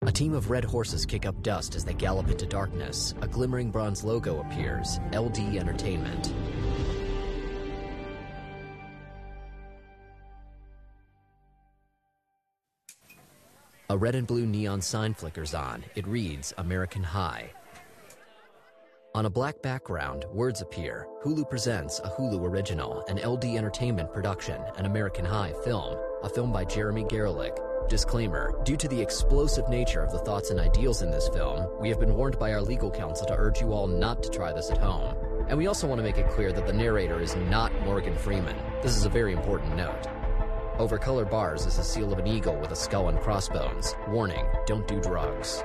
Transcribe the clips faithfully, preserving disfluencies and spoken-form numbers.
A team of red horses kick up dust as they gallop into darkness. A glimmering bronze logo appears, L D Entertainment. A red and blue neon sign flickers on. It reads, American High. On a black background, words appear. Hulu presents a Hulu original, an L D Entertainment production, an American High film, a film by Jeremy Gerlich. Disclaimer, due to the explosive nature of the thoughts and ideals in this film, we have been warned by our legal counsel to urge you all not to try this at home. And we also want to make it clear that the narrator is not Morgan Freeman. This is a very important note. Over colored bars is the seal of an eagle with a skull and crossbones. Warning, don't do drugs.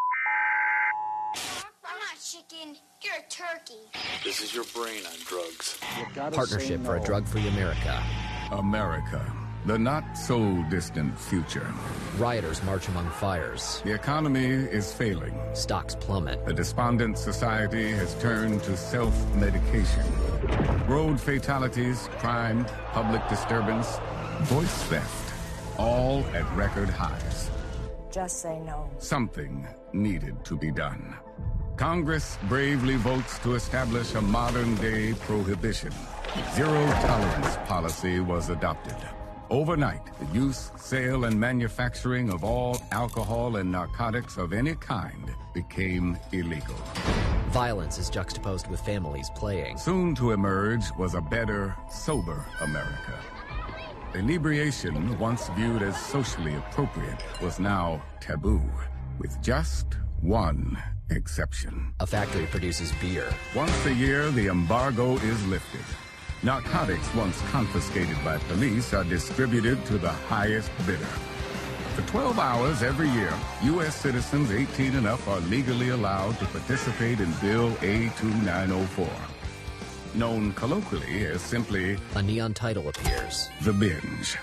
I'm not chicken, you're a turkey. This is your brain on drugs. Partnership for a Drug-Free America. America. The not-so-distant future. Rioters march among fires. The economy is failing. Stocks plummet. A despondent society has turned to self-medication. Road fatalities, crime, public disturbance, voice theft, all at record highs. Just say no. Something needed to be done. Congress bravely votes to establish a modern-day prohibition. Zero-tolerance policy was adopted. Overnight, the use, sale, and manufacturing of all alcohol and narcotics of any kind became illegal. Violence is juxtaposed with families playing. Soon to emerge was a better, sober America. Inebriation, once viewed as socially appropriate, was now taboo, with just one exception. A factory produces beer. Once a year, the embargo is lifted. Narcotics once confiscated by police are distributed to the highest bidder. For twelve hours every year, U S citizens eighteen and up are legally allowed to participate in Bill A two nine oh four. Known colloquially as simply... A neon title appears. The Binge.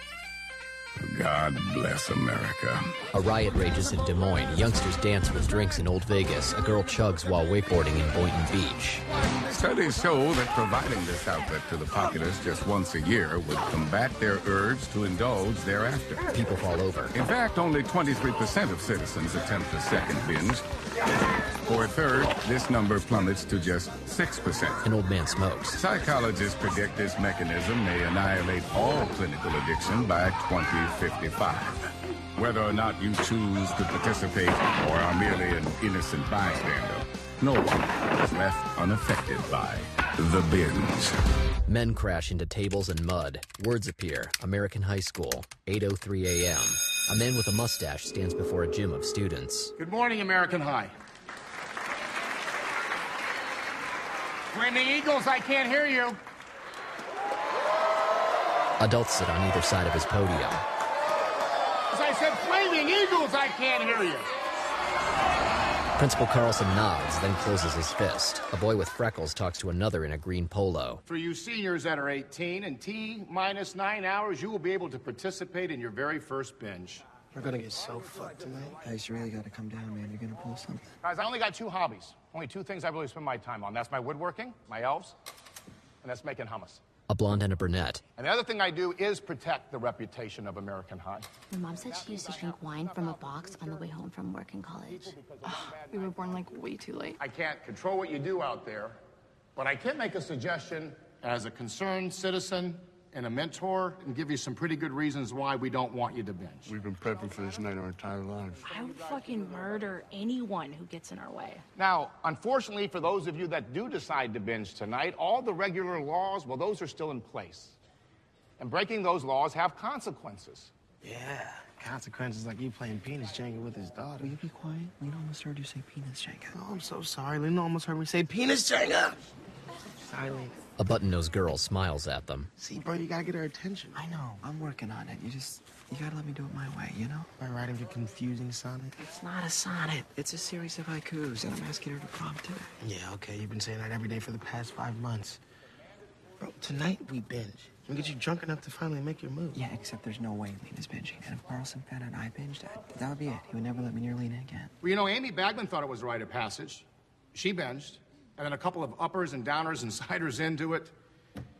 God bless America. A riot rages in Des Moines. Youngsters dance with drinks in Old Vegas. A girl chugs while wakeboarding in Boynton Beach. Studies show that providing this outlet to the populace just once a year would combat their urge to indulge thereafter. People fall over. In fact, only twenty-three percent of citizens attempt a second binge. For a third, this number plummets to just six percent. An old man smokes. Psychologists predict this mechanism may annihilate all clinical addiction by twenty fifty-five. Whether or not you choose to participate or are merely an innocent bystander, no one is left unaffected by the binge. Men crash into tables and mud. Words appear. American High School. eight oh three a m A man with a mustache stands before a gym of students. Good morning, American High. Screaming Eagles, I can't hear you. Adults sit on either side of his podium. As I said, Flaming Eagles, I can't hear you. Principal Carlson nods, then closes his fist. A boy with freckles talks to another in a green polo. For you seniors that are eighteen, in T minus nine hours, you will be able to participate in your very first binge. We're gonna get so fucked tonight. Guys, you really gotta come down, man. You're gonna pull something. Guys, I only got two hobbies. Only two things I really spend my time on. That's my woodworking, my elves, and that's making hummus. A blonde and a brunette. And the other thing I do is protect the reputation of American High. My mom said she used to drink wine from a box on the way home from work in college. Oh, we were born like way too late. I can't control what you do out there, but I can make a suggestion as a concerned citizen and a mentor and give you some pretty good reasons why we don't want you to binge. We've been prepping for this night our entire lives. I would fucking murder anyone who gets in our way. Now, unfortunately, for those of you that do decide to binge tonight, all the regular laws, well, those are still in place. And breaking those laws have consequences. Yeah, consequences like you playing penis Jenga with his daughter. Will you be quiet? Lena almost heard you say penis Jenga. Oh, I'm so sorry. Lena almost heard me say penis Jenga. Sorry, Lena. A button-nosed girl smiles at them. See, bro, you gotta get her attention. I know. I'm working on it. You just, you gotta let me do it my way, you know? By writing a confusing sonnet. It's not a sonnet. It's a series of haikus, and I'm asking her to prompt today. Yeah, okay. You've been saying that every day for the past five months. Bro, tonight we binge. We get you drunk enough to finally make your move. Yeah, except there's no way Lena's binging. And if Carlson found out I binged, that, that would be it. He would never let me near Lena again. Well, you know, Amy Bagman thought it was a rite of passage. She binged. And then a couple of uppers and downers and siders into it.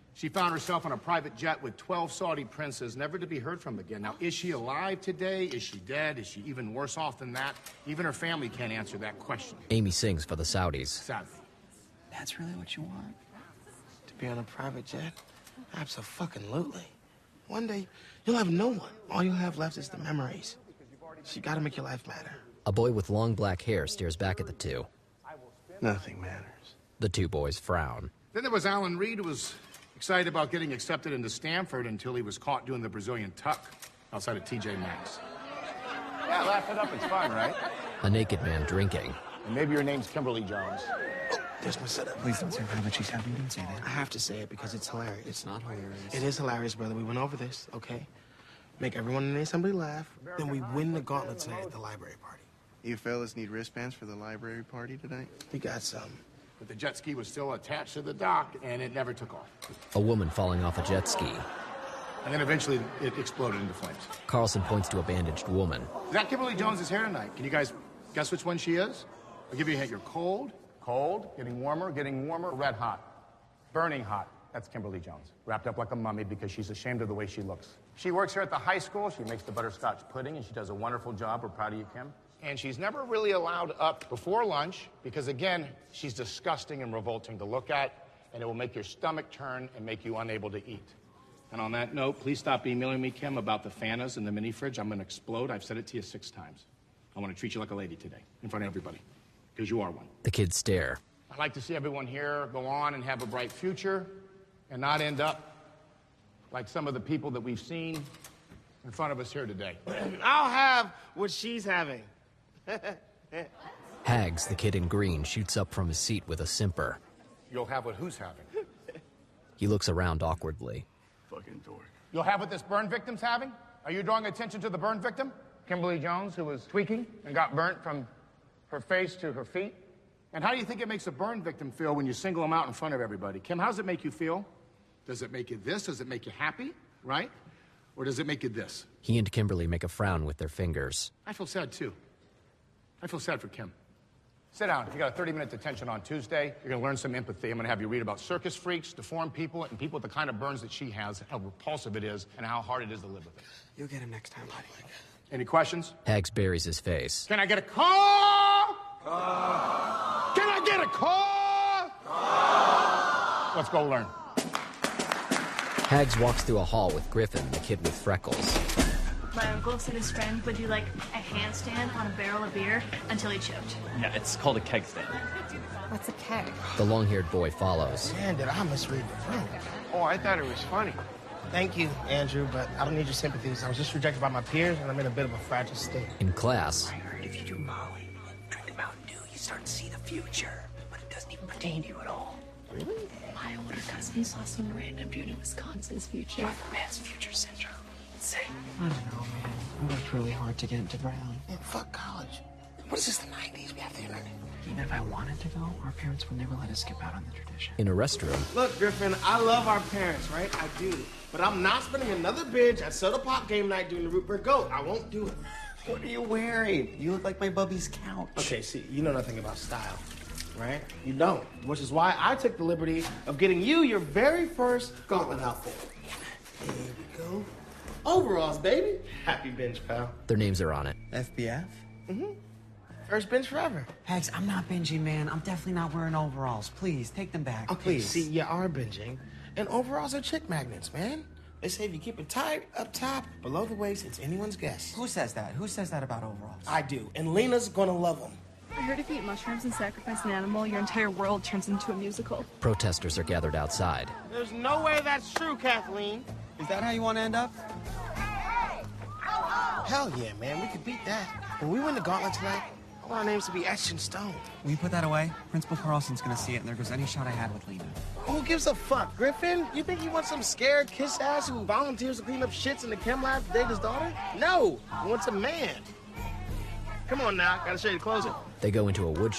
She found herself on a private jet with twelve Saudi princes, never to be heard from again. Now, is she alive today? Is she dead? Is she even worse off than that? Even her family can't answer that question. Amy sings for the Saudis. Sadly. That's really what you want? To be on a private jet? Abso-fucking-lutely. One day, you'll have no one. All you'll have left is the memories. So you gotta make your life matter. A boy with long black hair stares back at the two. Nothing matters. The two boys frown. Then there was Alan Reed, who was excited about getting accepted into Stanford until he was caught doing the Brazilian tuck outside of T J Maxx. Yeah, laugh it up. It's fun, right? A naked man drinking. And maybe your name's Kimberly Jones. Oh, there's my setup. Please don't say how much she's having. Don't say that. I have to say it because it's hilarious. It's not hilarious. It is hilarious, brother. We went over this, okay? Make everyone in the assembly laugh. Then we win the gauntlet tonight at the library party. You fellas need wristbands for the library party tonight? We got some. But the jet ski was still attached to the dock, and it never took off. A woman falling off a jet ski. And then eventually it exploded into flames. Carlson points to a bandaged woman. Is that Kimberly Jones' hair tonight? Can you guys guess which one she is? I'll give you a hint. You're cold. Cold, getting warmer, getting warmer, red hot. Burning hot. That's Kimberly Jones. Wrapped up like a mummy because she's ashamed of the way she looks. She works here at the high school. She makes the butterscotch pudding, and she does a wonderful job. We're proud of you, Kim. And she's never really allowed up before lunch because, again, she's disgusting and revolting to look at, and it will make your stomach turn and make you unable to eat. And on that note, please stop emailing me, Kim, about the Fantas and the mini fridge. I'm going to explode. I've said it to you six times. I want to treat you like a lady today in front of everybody because you are one. The kids stare. I'd like to see everyone here go on and have a bright future and not end up like some of the people that we've seen in front of us here today. I'll have what she's having. Hags, the kid in green, shoots up from his seat with a simper. You'll have what who's having? He looks around awkwardly. Fucking dork. You'll have what this burn victim's having? Are you drawing attention to the burn victim? Kimberly Jones, who was tweaking and got burnt from her face to her feet? And how do you think it makes a burn victim feel when you single them out in front of everybody? Kim, how does it make you feel? Does it make you this? Does it make you happy, right? Or does it make you this? He and Kimberly make a frown with their fingers. I feel sad, too. I feel sad for Kim. Sit down. You got a thirty minute detention on Tuesday. You're going to learn some empathy. I'm going to have you read about circus freaks, deformed people, and people with the kind of burns that she has, how repulsive it is, and how hard it is to live with it. You'll get him next time, buddy. Any questions? Hags buries his face. Can I get a call? Uh. Can I get a call? Uh. Let's go learn. Hags walks through a hall with Griffin, the kid with freckles. My uncle said his friend would do like a handstand on a barrel of beer until he choked. Yeah, it's called a keg stand. What's a keg? The long-haired boy follows. Man, did I misread the room? Oh, I thought it was funny. Thank you, Andrew, but I don't need your sympathies. I was just rejected by my peers, and I'm in a bit of a fragile state. In class, I heard if you do Molly, drink Mountain Dew, you start to see the future, but it doesn't even pertain to you at all. Really? My older cousin saw some random dude in Wisconsin's future. Man's future syndrome. Insane. I don't know, man. I worked really hard to get into Brown. Man, fuck college. What is this, the nineties? We have the internet. Even if I wanted to go, our parents would never let us skip out on the tradition. in a restroom. Look, Griffin, I love our parents, right? I do. But I'm not spending another binge at Soda Pop game night doing the Root Beer Goat. I won't do it. What are you wearing? You look like my bubby's couch. Okay, see, you know nothing about style, right? You don't. Which is why I took the liberty of getting you your very first gauntlet outfit. There we go. Overalls, baby. Happy binge, pal. Their names are on it. F B F? Mm-hmm. First binge forever. Hags, I'm not binging, man. I'm definitely not wearing overalls. Please, take them back. Okay, please. see, you are binging. And overalls are chick magnets, man. They say if you keep it tight, up top, below the waist, it's anyone's guess. Who says that? Who says that about overalls? I do. And Lena's gonna love them. I heard if you eat mushrooms and sacrifice an animal, your entire world turns into a musical. Protesters are gathered outside. There's no way that's true, Kathleen. Is that how you want to end up? Hell yeah, man. We could beat that. When we win the gauntlet tonight, I want our names to be etched in stone. Will you put that away? Principal Carlson's gonna see it, and there goes any shot I had with Lena. Who gives a fuck, Griffin? You think you want some scared kiss ass who volunteers to clean up shits in the chem lab to date his daughter? No, he wants a man. Come on now, gotta show you the closer. They go into a wood shop.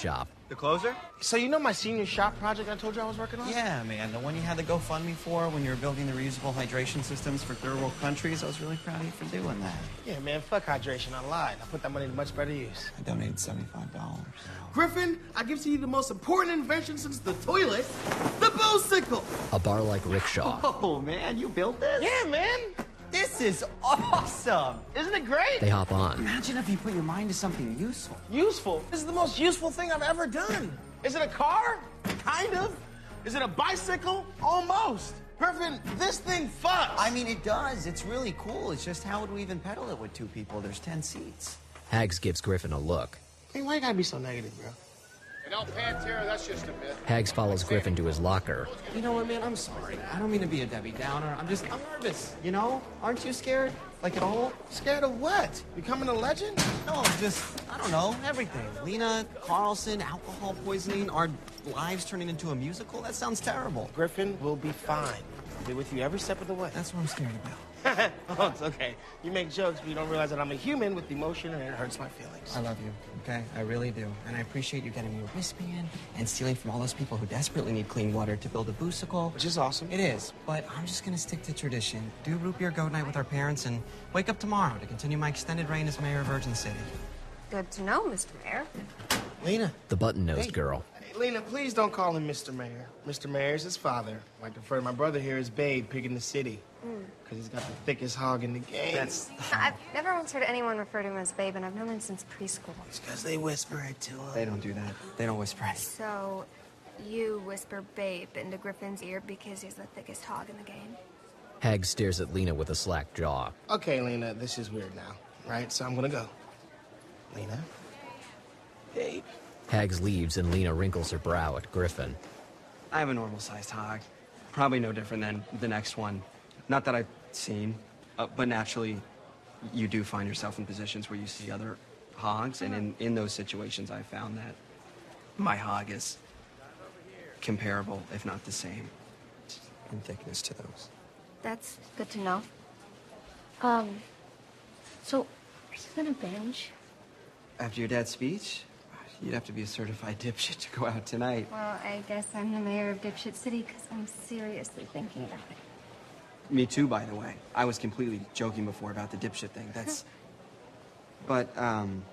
The closer? So you know my senior shop project I told you I was working on? Yeah, man. The one you had the GoFundMe for when you were building the reusable hydration systems for third world countries. I was really proud of you for doing that. Yeah, man, fuck hydration. I lied. I put that money to much better use. I donated seventy-five dollars. Griffin, I give to you the most important invention since the toilet, the Bosicle. A bar-like rickshaw. Oh, man, you built this? Yeah, man. This is awesome. Isn't it great? They hop on. Imagine if you put your mind to something useful. Useful? This is the most useful thing I've ever done. Is it a car? Kind of. Is it a bicycle? Almost. Griffin, this thing fucks. I mean, it does. It's really cool. It's just how would we even pedal it with two people? There's ten seats. Hags gives Griffin a look. Hey, why you gotta be so negative, bro? And El Pantera, that's just a myth. Hags follows Griffin to his locker. You know what, man? I'm sorry. I don't mean to be a Debbie Downer. I'm just, I'm nervous, you know? Aren't you scared? Like at all? Scared of what? Becoming a legend? No, just, I don't know, everything. Lena, Carlson, alcohol poisoning, our lives turning into a musical? That sounds terrible. Griffin will be fine. I'll be with you every step of the way. That's what I'm scared about. Oh, it's okay. You make jokes, but you don't realize that I'm a human with emotion, and it hurts my feelings. I love you, okay? I really do. And I appreciate you getting me a wristband and stealing from all those people who desperately need clean water to build a Bosicle. Which is awesome. It is, but I'm just gonna stick to tradition. Do root beer goat night with our parents and wake up tomorrow to continue my extended reign as mayor of Virgin City. Good to know, Mister Mayor. Lena. The button-nosed Hey. girl. Hey, Lena, please don't call him Mister Mayor. Mister Mayor is his father. I like to refer to my brother here as Babe, pig in the city. Because he's got the thickest hog in the game. That's... I've never once heard anyone refer to him as Babe, and I've known him since preschool. It's because they whisper it to him. They don't do that. They don't whisper it. So, you whisper Babe into Griffin's ear because he's the thickest hog in the game? Hags stares at Lena with a slack jaw. Okay, Lena, this is weird now, right? So I'm gonna go. Lena? Babe. Hags leaves and Lena wrinkles her brow at Griffin. I have a normal-sized hog. Probably no different than the next one. Not that I've seen, uh, but naturally, you do find yourself in positions where you see other hogs, and in, in those situations, I found that my hog is comparable, if not the same, in thickness to those. That's good to know. Um, so, are you gonna binge? After your dad's speech, you'd have to be a certified dipshit to go out tonight. Well, I guess I'm the mayor of Dipshit City because I'm seriously thinking about it. Me too, by the way. I was completely joking before about the dipshit thing. That's... But, um...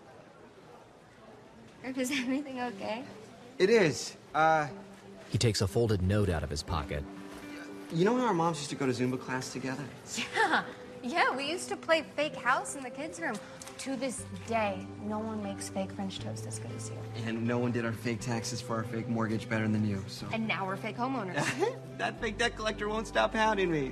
Is everything okay? It is. Uh... He takes a folded note out of his pocket. You know how our moms used to go to Zumba class together? Yeah, yeah, we used to play fake house in the kids' room. To this day, no one makes fake French toast as good as you. And no one did our fake taxes for our fake mortgage better than you, so... And now we're fake homeowners. That fake debt collector won't stop hounding me.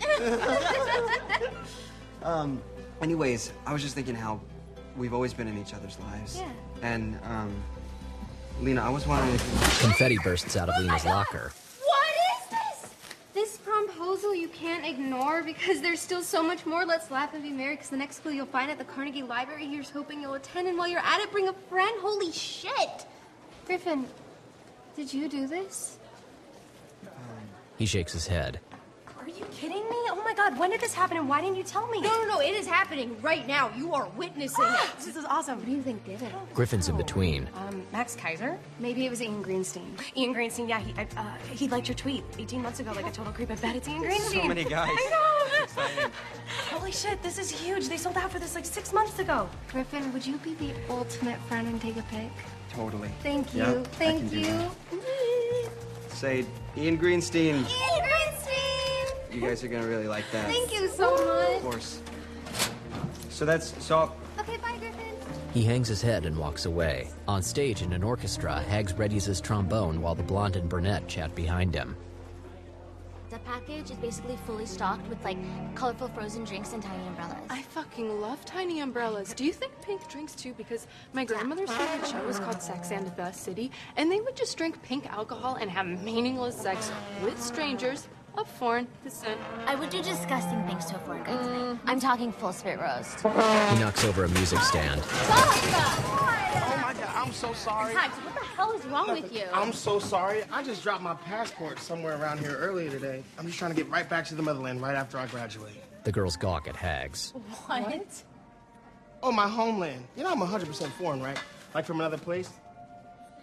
um, anyways, I was just thinking how we've always been in each other's lives. Yeah. And, um, Lena, I was wondering if... Confetti bursts out of Lena's locker. What is this? This proposal you can't ignore because there's still so much more. Let's laugh and be merry because the next school you'll find at the Carnegie Library. Here's hoping you'll attend, and while you're at it, bring a friend. Holy shit! Griffin, did you do this? He shakes his head. Are you kidding me? Oh my god, when did this happen and why didn't you tell me? No, no, no, it is happening right now. You are witnessing it. This is awesome. What do you think did it? Griffin's in between. Um, Max Kaiser? Maybe it was Ian Greenstein. Ian Greenstein, yeah, he, uh, he liked your tweet eighteen months ago like a total creep. I bet it's Ian Greenstein. So many guys. I know. It's exciting. Holy shit, this is huge. They sold out for this like six months ago. Griffin, would you be the ultimate friend and take a pic? Totally. Thank you. Yeah, I Thank can do you. that. Say, Ian Greenstein. Ian Greenstein! You guys are gonna really like that. Thank you so much. Of course. So that's, so... Okay, bye, Griffin. He hangs his head and walks away. On stage in an orchestra, Hags readies his trombone while the blonde and brunette chat behind him. The package is basically fully stocked with, like, colorful frozen drinks and tiny umbrellas. I fucking love tiny umbrellas. Do you think pink drinks too? Because my grandmother's favorite show was called Sex and the City, and they would just drink pink alcohol and have meaningless sex with strangers of foreign descent. I would do disgusting things to a foreign guy tonight. I'm talking full spit roast. He knocks over a music stand. Oh my god, I'm so sorry. Hags, what the hell is wrong with you? I'm so sorry. I just dropped my passport somewhere around here earlier today. I'm just trying to get right back to the motherland right after I graduate. The girls gawk at Hags. What? Oh, my homeland. You know I'm one hundred percent foreign, right? Like from another place?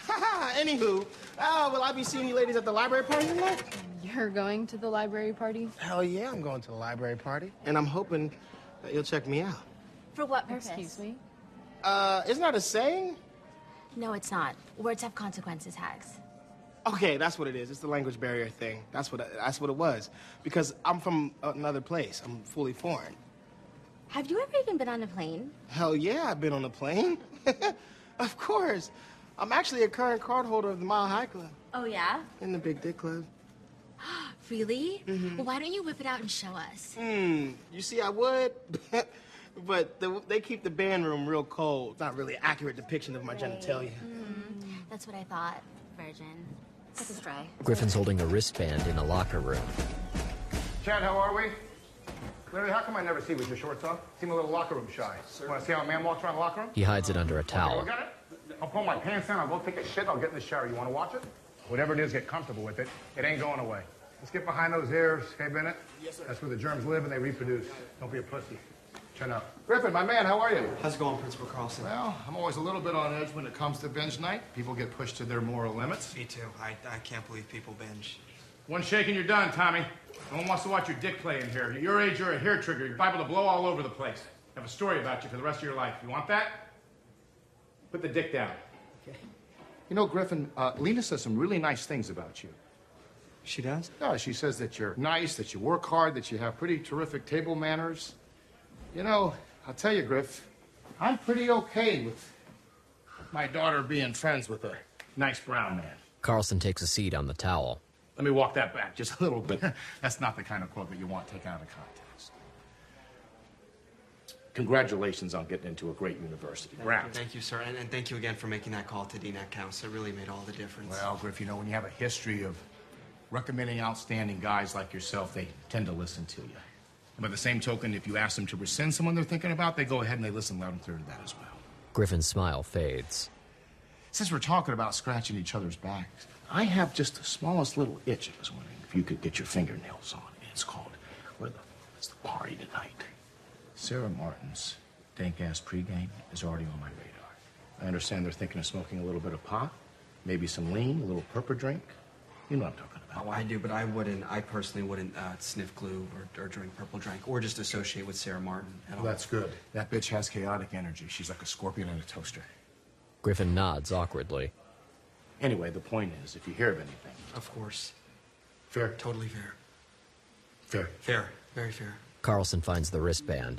Haha, anywho, uh, will I be seeing you ladies at the library party tonight? You're going to the library party? Hell yeah, I'm going to the library party. And I'm hoping that you'll check me out. For what purpose? Excuse me? Uh, isn't that a saying? No, it's not. Words have consequences, Hags. Okay, that's what it is. It's the language barrier thing. That's what that's what it was. Because I'm from another place. I'm fully foreign. Have you ever even been on a plane? Hell yeah, I've been on a plane. Of course. I'm actually a current card holder of the Mile High Club. Oh, yeah? In the Big Dick Club. Really? Mm-hmm. Well, why don't you whip it out and show us? Hmm, you see, I would, but the, they keep the band room real cold. It's not really an accurate depiction of my Right. genitalia. Mm-hmm. That's what I thought, Virgin. Take a stray. Griffin's holding a wristband in a locker room. Chad, how are we? Larry, how come I never see you with your shorts off? Seem a little locker room shy. Want to see how a man walks around the locker room? He hides it under a Okay, towel. look at it. I'll pull my pants down, I'll go take a shit, I'll get in the shower. You want to watch it? Whatever it is, get comfortable with it. It ain't going away. Let's get behind those ears, hey, Bennett? Yes, sir. That's where the germs live and they reproduce. Don't be a pussy. Chin up. Griffin, my man, how are you? How's it going, Principal Carlson? Well, I'm always a little bit on edge when it comes to binge night. People get pushed to their moral limits. Me too. I, I can't believe people binge. One shake and you're done, Tommy. No one wants to watch your dick play in here. At your age, you're a hair trigger. You're liable to blow all over the place. Have a story about you for the rest of your life. You want that? Put the dick down. Okay. You know, Griffin, uh, Lena says some really nice things about you. She does? Yeah, she says that you're nice, that you work hard, that you have pretty terrific table manners. You know, I'll tell you, Griff, I'm pretty okay with my daughter being friends with a nice brown man. Carlson takes a seat on the towel. Let me walk that back just a little bit. That's not the kind of quote that you want taken out of context. Congratulations on getting into a great university. Brown. Thank you, sir. And, and thank you again for making that call to D NAC Council. It really made all the difference. Well, Griff, you know, when you have a history of recommending outstanding guys like yourself, they tend to listen to you. And by the same token, if you ask them to rescind someone they're thinking about, they go ahead and they listen loud and clear to that as well. Griffin's smile fades. Since we're talking about scratching each other's backs, I have just the smallest little itch. I was wondering if you could get your fingernails on. It's called, where the, it's the party tonight. Sarah Martin's dank-ass pregame is already on my radar. I understand they're thinking of smoking a little bit of pot, maybe some lean, a little purple drink. You know what I'm talking about. Oh, I do, but I wouldn't, I personally wouldn't uh, sniff glue or, or drink purple drink or just associate with Sarah Martin at all. Well, that's good. That bitch has chaotic energy. She's like a scorpion in a toaster. Griffin nods awkwardly. Anyway, the point is, if you hear of anything... Of course. Fair? Totally fair. Fair. Fair. Very fair. Carlson finds the wristband.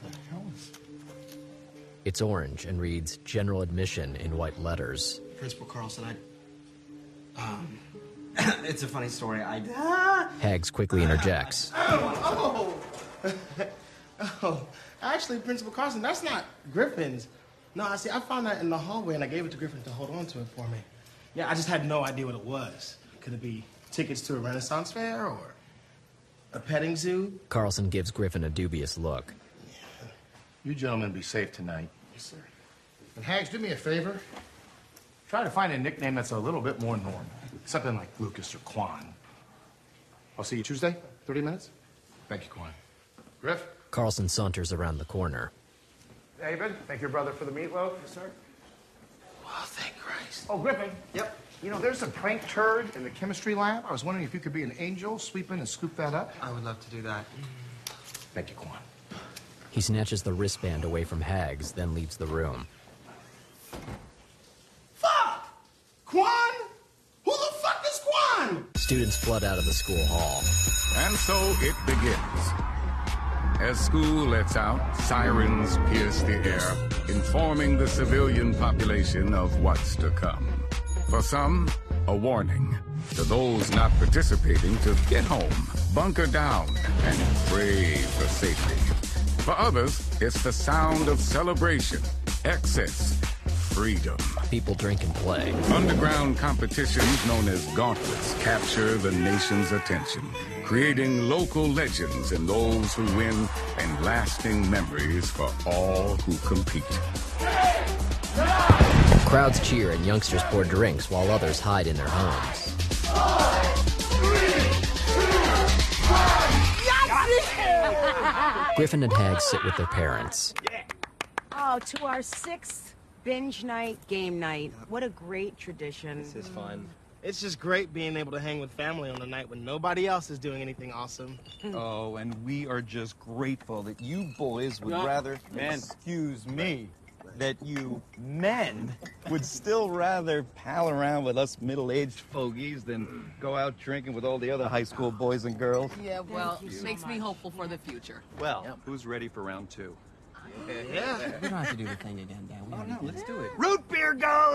It's orange and reads General Admission in white letters. Principal Carlson, I... Um... It's a funny story. I... Ah! Hags quickly interjects. Oh, oh. Oh, actually, Principal Carlson, that's not Griffin's. No, I see, I found that in the hallway, and I gave it to Griffin to hold on to it for me. Yeah, I just had no idea what it was. Could it be tickets to a Renaissance fair or a petting zoo? Carlson gives Griffin a dubious look. Yeah. You gentlemen be safe tonight. Yes, sir. And Hags, do me a favor. Try to find a nickname that's a little bit more normal. Something like Lucas or Quan. I'll see you Tuesday, thirty minutes. Thank you, Quan. Griff? Carlson saunters around the corner. David, thank your brother for the meatloaf. Yes, sir. Oh, thank Christ. Oh, Griffin. Yep. You know, there's a prank turd in the chemistry lab. I was wondering if you could be an angel, sweep in and scoop that up. I would love to do that. Thank you, Quan. He snatches the wristband away from Hags, then leaves the room. Fuck! Quan? Who the fuck is Quan? Students flood out of the school hall. And so it begins. As school lets out, sirens pierce the air, informing the civilian population of what's to come. For some, a warning. To those not participating to get home, bunker down, and pray for safety. For others, it's the sound of celebration, excess, freedom. People drink and play. Underground competitions known as gauntlets capture the nation's attention, creating local legends in those who win and lasting memories for all who compete. Crowds cheer and youngsters pour drinks while others hide in their homes. Five, Griffin and Hags sit with their parents. Oh, to our sixth binge night, game night. What a great tradition. This is fun. It's just great being able to hang with family on a night when nobody else is doing anything awesome. Oh, and we are just grateful that you boys would No. rather... Man. Excuse me. That you men would still rather pal around with us middle-aged fogies than go out drinking with all the other high school boys and girls. Yeah, well, you so makes me much. hopeful for the future. Well, who's ready for round two? Yeah. We don't have to do the thing again, Dan. We Oh, already no, did let's it. do it. Root beer goat!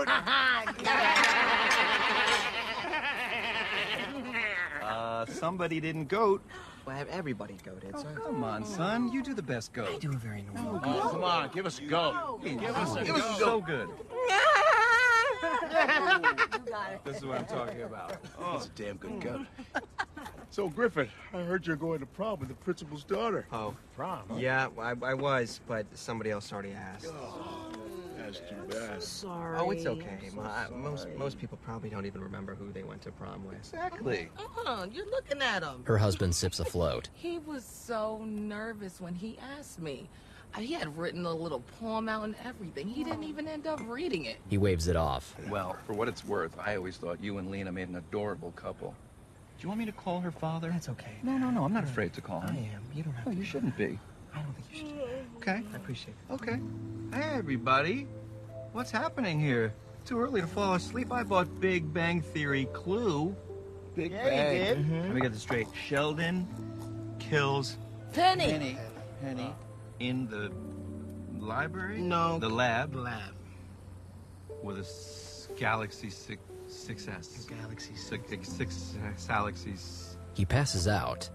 Uh, somebody didn't goat. Well, have everybody goated. Oh, so come on, son. You do the best goat. I do a very normal. Oh, come on, give us a go. Give us a It was go. so good. You got it. This is what I'm talking about. That's a damn good goat. So, Griffin, I heard you're going to prom with the principal's daughter. Oh, Prom. yeah, I, I was, but somebody else already asked. That's too bad. Sorry. Oh, it's okay. My, most most people probably don't even remember who they went to prom with. Exactly. Uh-huh, you're looking at him. Her husband sips a float. He was so nervous when he asked me. Uh, He had written a little poem out and everything. He didn't even end up reading it. He waves it off. Well, for what it's worth, I always thought you and Lena made an adorable couple. Do you want me to call her father? That's okay. No, no, no. I'm not afraid to call I him. am. You don't have No, to. you shouldn't be. I don't think you should. Okay. I appreciate it. Okay. Hey, everybody. What's happening here? Too early to fall asleep. I bought Big Bang Theory Clue. Big Yeah, you Bang. did. Let me get this straight. Sheldon kills Penny. Penny. Penny. In the library? No. The lab. Lab. With a s- Galaxy six, six S. Galaxy Six, six, six Galaxies. He passes out.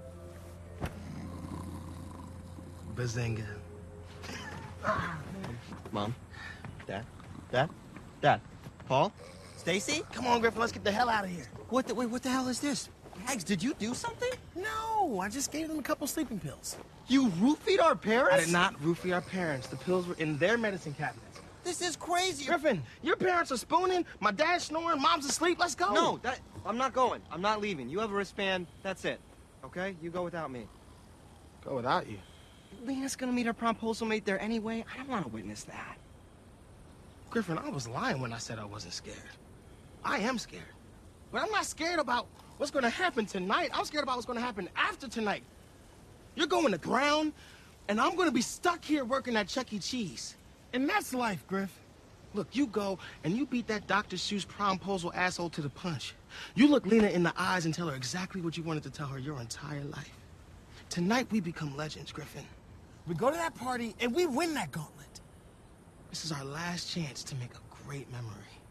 Bazinga. Mom, Dad, Dad, Dad, Paul, Stacy. Come on, Griffin, let's get the hell out of here. What the, wait, what the hell is this? Hags, did you do something? No, I just gave them a couple sleeping pills. You roofied our parents? I did not roofie our parents. The pills were in their medicine cabinets. This is crazy. Griffin, your parents are spooning, my dad's snoring, mom's asleep. Let's go. No, that I'm not going. I'm not leaving. You have a wristband. That's it. Okay? You go without me. Go without you. Lena's gonna meet her promposal mate there anyway. I don't want to witness that. Griffin, I was lying when I said I wasn't scared. I am scared. But I'm not scared about what's going to happen tonight. I'm scared about what's going to happen after tonight. You're going to ground, and I'm going to be stuck here working at Chuck E. Cheese. And that's life, Griff. Look, you go and you beat that Doctor Seuss promposal asshole to the punch. You look Lena in the eyes and tell her exactly what you wanted to tell her your entire life. Tonight, we become legends, Griffin. We go to that party, and we win that gauntlet. This is our last chance to make a great memory.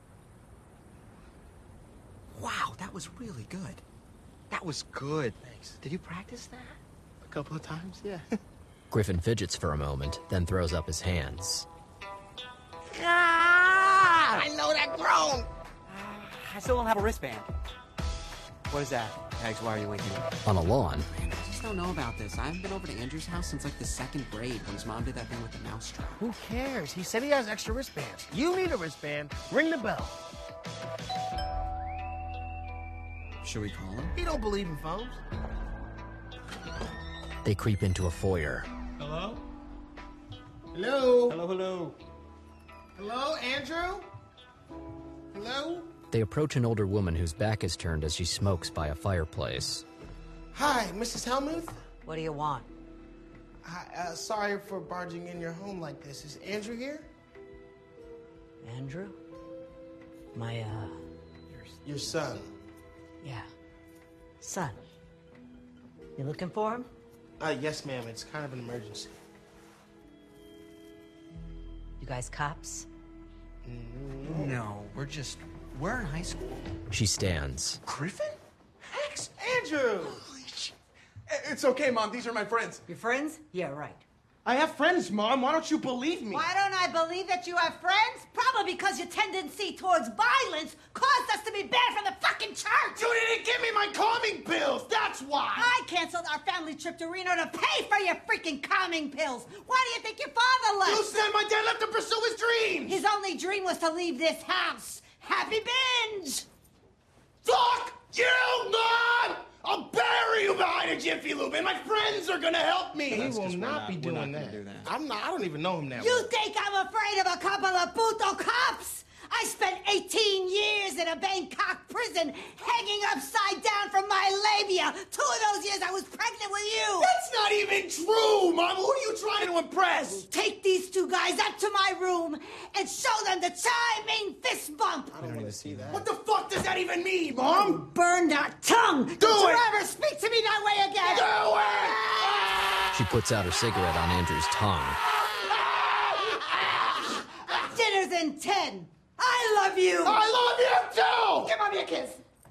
Wow, that was really good. That was good. Thanks. Did you practice that? A couple of times, yeah. Griffin fidgets for a moment, then throws up his hands. Ah! I know that groan. I still don't have a wristband. What is that? Hags, why are you waking up? On a lawn, I just don't know about this. I haven't been over to Andrew's house since like the second grade when his mom did that thing with the mousetrap. Who cares? He said he has extra wristbands. You need a wristband. Ring the bell. Should we call him? He don't believe in phones. they creep into a foyer. Hello? Hello? Hello, hello. Hello, Andrew? Hello? They approach an older woman whose back is turned as she smokes by a fireplace. Hi, Missus Helmuth? What do you want? Hi, uh, sorry for barging in your home like this. Is Andrew here? Andrew? My, uh... Your, your son. Yeah. Son. You looking for him? Uh, yes, ma'am. It's kind of an emergency. You guys cops? No, we're just... We're in high school. She stands. Griffin? Hex, Andrew! It's okay, Mom. These are my friends. Your friends? Yeah, right. I have friends, Mom. Why don't you believe me? Why don't I believe that you have friends? Probably because your tendency towards violence caused us to be banned from the fucking church! You didn't give me my calming pills! That's why! I canceled our family trip to Reno to pay for your freaking calming pills! Why do you think your father left? You said my dad left to pursue his dreams! His only dream was to leave this house! Happy binge! Fuck you, Mom! I'll bury you behind a Jiffy Lube, and my friends are gonna help me. He will not, not- be we're doing not gonna that. do that. I'm not. I don't even know him now. You think I'm afraid of a couple of puto cops? a Bangkok prison, hanging upside down from my labia. Two of those years I was pregnant with you. That's not even true, Mom. Who are you trying to impress? Take these two guys up to my room and show them the chiming fist bump. I don't want to see that. What the fuck does that even mean, Mom? Burn that tongue. Do Don't it. you ever speak to me that way again. Do it. She puts out her cigarette on Andrew's tongue. Dinner's in ten. I love you. I love you too. Give Mommy a kiss.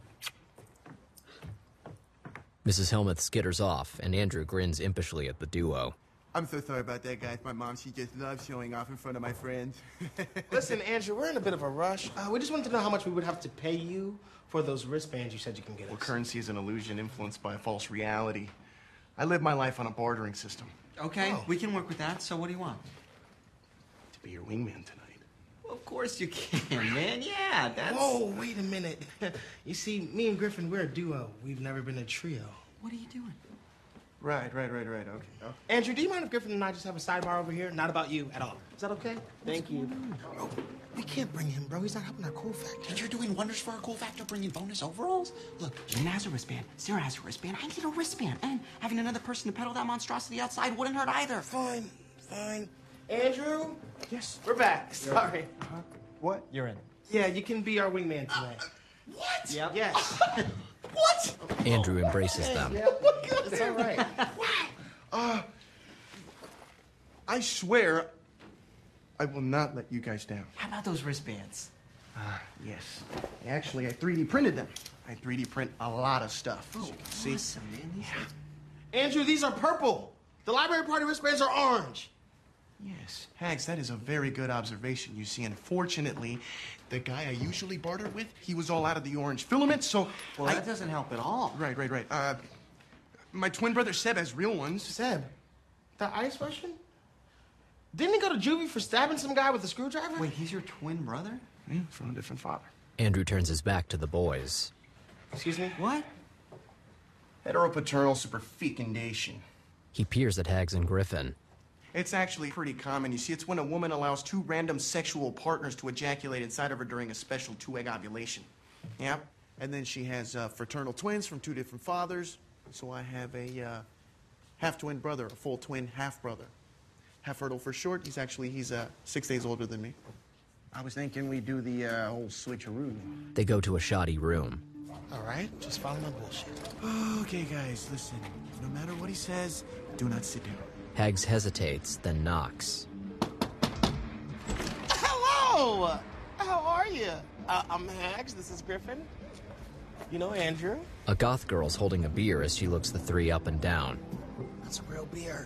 Missus Helmuth skitters off, and Andrew grins impishly at the duo. I'm so sorry about that, guys. My mom, she just loves showing off in front of my friends. Listen, Andrew, we're in a bit of a rush. Uh, we just wanted to know how much we would have to pay you for those wristbands you said you can get us. Well, currency is an illusion influenced by a false reality. I live my life on a bartering system. Okay, Oh. we can work with that. So what do you want? To be your wingman tonight. Well, of course you can, man. Yeah, that's... Whoa, wait a minute. You see, me and Griffin, we're a duo. We've never been a trio. What are you doing? Right, right, right, right. Okay. Oh. Andrew, do you mind if Griffin and I just have a sidebar over here? Not about you at all. Is that okay? Thank you. Bro, we can't bring him, bro. He's not helping our cool factor. And you're doing wonders for our cool factor, bringing bonus overalls? Look, Jane has a wristband. Sarah has a wristband. I need a wristband. And having another person to peddle that monstrosity outside wouldn't hurt either. Fine, fine. Andrew? Yes. We're back. Sorry. Huh? What? You're in. Yeah, you can be our wingman tonight. Uh, what? Yep. Yes. What? Andrew embraces them. Yeah, it's all right. Uh, I swear I will not let you guys down. How about those wristbands? Ah, uh, yes. Actually, I three D printed them. I three D print a lot of stuff. Oh, as you can see. awesome, man. These are... Andrew, these are purple. The library party wristbands are orange. Yes. Hags, that is a very good observation. You see, unfortunately, the guy I usually barter with, he was all out of the orange filament, so... Well, I... that doesn't help at all. Right, right, right. Uh, my twin brother Seb has real ones. Seb? The ice Russian? Didn't he go to juvie for stabbing some guy with a screwdriver? Wait, he's your twin brother? Yeah, from a different father. Andrew turns his back to the boys. Excuse me? What? Heteropaternal superfecundation. He peers at Hags and Griffin. It's actually pretty common. You see, it's when a woman allows two random sexual partners to ejaculate inside of her during a special two-egg ovulation. Yep. And then she has uh, fraternal twins from two different fathers. So I have a uh, half-twin brother, a full twin half-brother. Half-hurdle for short. He's actually, he's uh, six days older than me. I was thinking we do the uh, whole switcheroo. They go to a shoddy room. All right, just follow my bullshit. Okay, guys, listen. No matter what he says, do not sit down. Hags hesitates, then knocks. Hello! How are you? Uh, I'm Hags. This is Griffin. You know Andrew? A goth girl's holding a beer as she looks the three up and down. That's a real beer.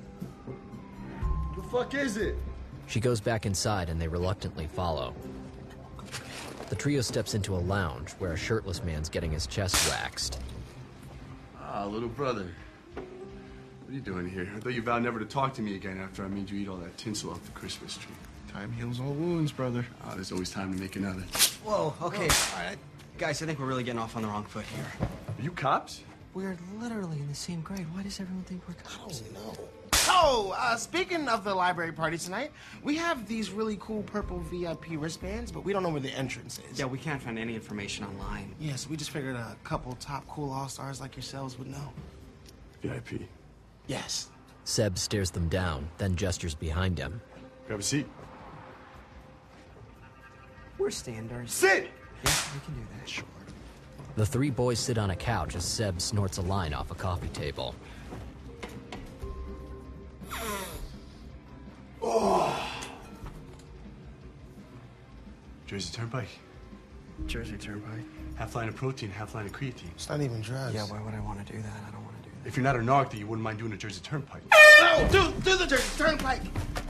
The fuck is it? She goes back inside and they reluctantly follow. The trio steps into a lounge where a shirtless man's getting his chest waxed. Ah, little brother. What are you doing here? I thought you vowed never to talk to me again after I made you eat all that tinsel off the Christmas tree. Time heals all wounds, brother. Ah, there's always time to make another. Whoa, okay. All right. Guys, I think we're really getting off on the wrong foot here. Are you cops? We're literally in the same grade. Why does everyone think we're cops? I don't know. Oh, uh, speaking of the library party tonight, we have these really cool purple V I P wristbands, but we don't know where the entrance is. Yeah, we can't find any information online. Yes, yeah, so we just figured a couple top cool all-stars like yourselves would know. V I P. Yes. Seb stares them down, then gestures behind him. Grab a seat. We're standards. Sit! Yeah, we can do that. Sure. The three boys sit on a couch as Seb snorts a line off a coffee table. Oh. Jersey Turnpike. Jersey Turnpike. Half line of protein, half line of creatine. It's not even drugs. Yeah, why would I want to do that? I don't want to do that. If you're not a narc, then you wouldn't mind doing a Jersey Turnpike. No! Do, do the Jersey Turnpike!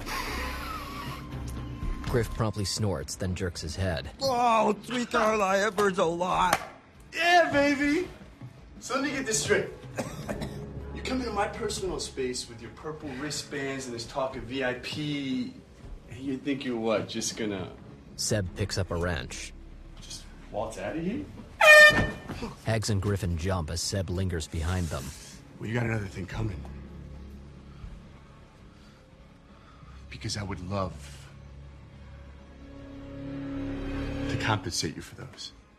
Griff promptly snorts, then jerks his head. Oh, three Carlisle birds a lot. Yeah, baby! So let me get this straight. You come into my personal space with your purple wristbands and this talk of V I P, and you think you're what, just gonna... Seb picks up a wrench. Just waltz out of here? Hags and Griffin jump as Seb lingers behind them. Well, you got another thing coming. Because I would love to compensate you for those.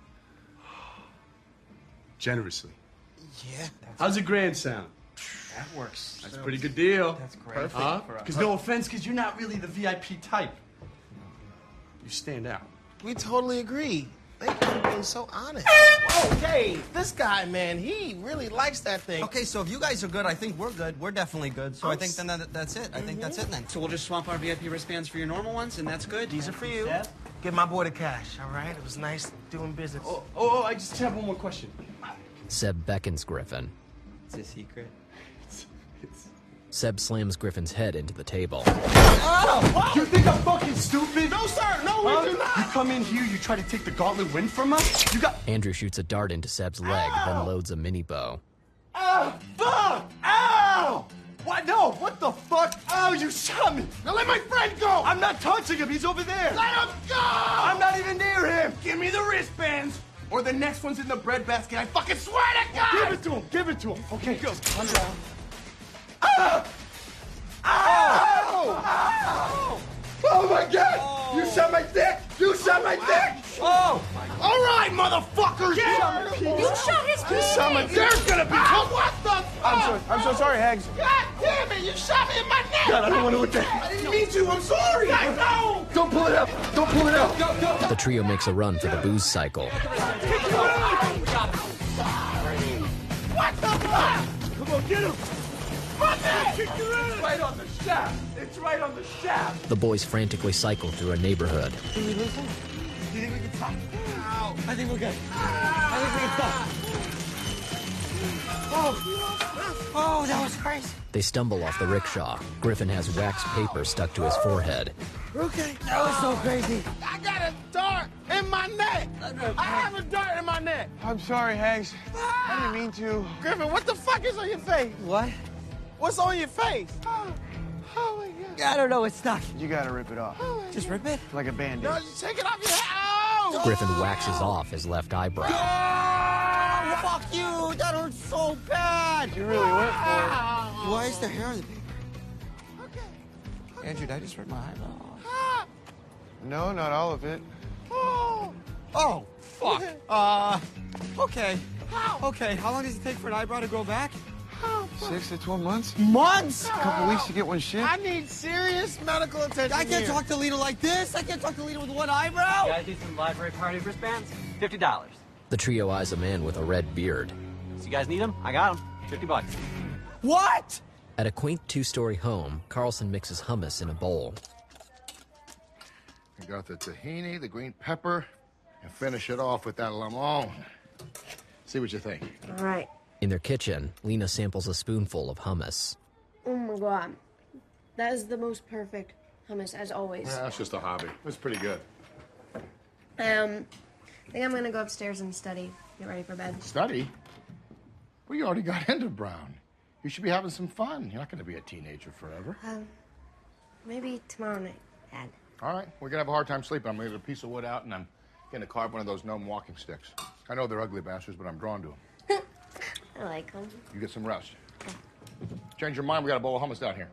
generously. Yeah. How's a grand sound? That works. That's a So- pretty good deal. That's great. Perfect. Huh? Because no offense, because you're not really the V I P type. You stand out. We totally agree. Thank you for being so honest. Okay, this guy, man, he really likes that thing. Okay, so if you guys are good, I think we're good. We're definitely good. So I think then that, that's it. I think that's it then. So we'll just swap our V I P wristbands for your normal ones, and that's good. These are for you. Give my boy the cash, all right? It was nice doing business. Oh, oh, I just have one more question. Seb beckons Griffin. It's a secret. Seb slams Griffin's head into the table. Oh! You think I'm fucking stupid? No, sir. No, we Huh? do not. You come in here, you try to take the gauntlet win from us? You got... Andrew shoots a dart into Seb's leg, then loads a mini bow. Oh, fuck! Ow! What? No, what the fuck? Ow, you shot me! Now let my friend go! I'm not touching him, he's over there! Let him go! I'm not even near him! Give me the wristbands, or the next one's in the breadbasket. I fucking swear to God! Give it to him, give it to him. Okay, go. Calm down. Ah! Ow! Ow! Oh my God! Oh. You shot my dick! You shot my dick! Oh! All right, motherfuckers! You shot my You shot his You penis! shot my dick! There's gonna be Ah! what the fuck? I'm so, I'm so sorry, Hags. God damn it! You shot me in my neck! God, I don't want to look that. I didn't mean to. I'm sorry. I know. Don't pull it out! Don't pull it out! Go, go! The trio makes a run for the booze cycle. What the fuck? Come on, get him! My neck! It's right on the shaft! It's right on the shaft! The boys frantically cycle through a neighborhood. Can we lose him? Do you think we can stop? Ow! I think we're good. I think we can stop. Oh, oh, that was crazy. They stumble off the rickshaw. Griffin has wax paper stuck to his forehead. Okay. That was so crazy. I got a dart in my neck. I have a dart in my neck. I'm sorry, Hags. I didn't mean to. Griffin, what the fuck is on your face? What? What's on your face? Oh, oh my God. I don't know. It's stuck. You gotta rip it off. Oh Just rip it? Like a band-aid. no, just take it off your head. Oh! Griffin waxes off his left eyebrow. Oh, fuck you! That hurts so bad! You really went for it. Why is there hair on the paper? Okay. Andrew, did I just rip my eyebrow? No, not all of it. Oh! Oh, fuck. Uh, okay. Okay, how long does it take for an eyebrow to grow back? Six to twelve months? Months? A couple weeks to get one shit? I need serious medical attention. I can't here. talk to Lena like this. I can't talk to Lena with one eyebrow. You guys need some library party wristbands? Fifty dollars. The trio eyes a man with a red beard. So you guys need them? I got them. Fifty bucks. What? At a quaint two-story home, Carlson mixes hummus in a bowl. I got the tahini, the green pepper, and finish it off with that lemon. See what you think. All right. In their kitchen, Lena samples a spoonful of hummus. Oh my God. That is the most perfect hummus, as always. Yeah, that's just a hobby. It's pretty good. Um, I think I'm gonna go upstairs and study. Get ready for bed. Study? Well, you already got into Brown. You should be having some fun. You're not going to be a teenager forever. Um, maybe tomorrow night, Dad. All right, we're going to have a hard time sleeping. I'm going to get a piece of wood out, and I'm going to carve one of those gnome walking sticks. I know they're ugly bastards, but I'm drawn to them. I like them. You get some rest. Change your mind, we got a bowl of hummus down here.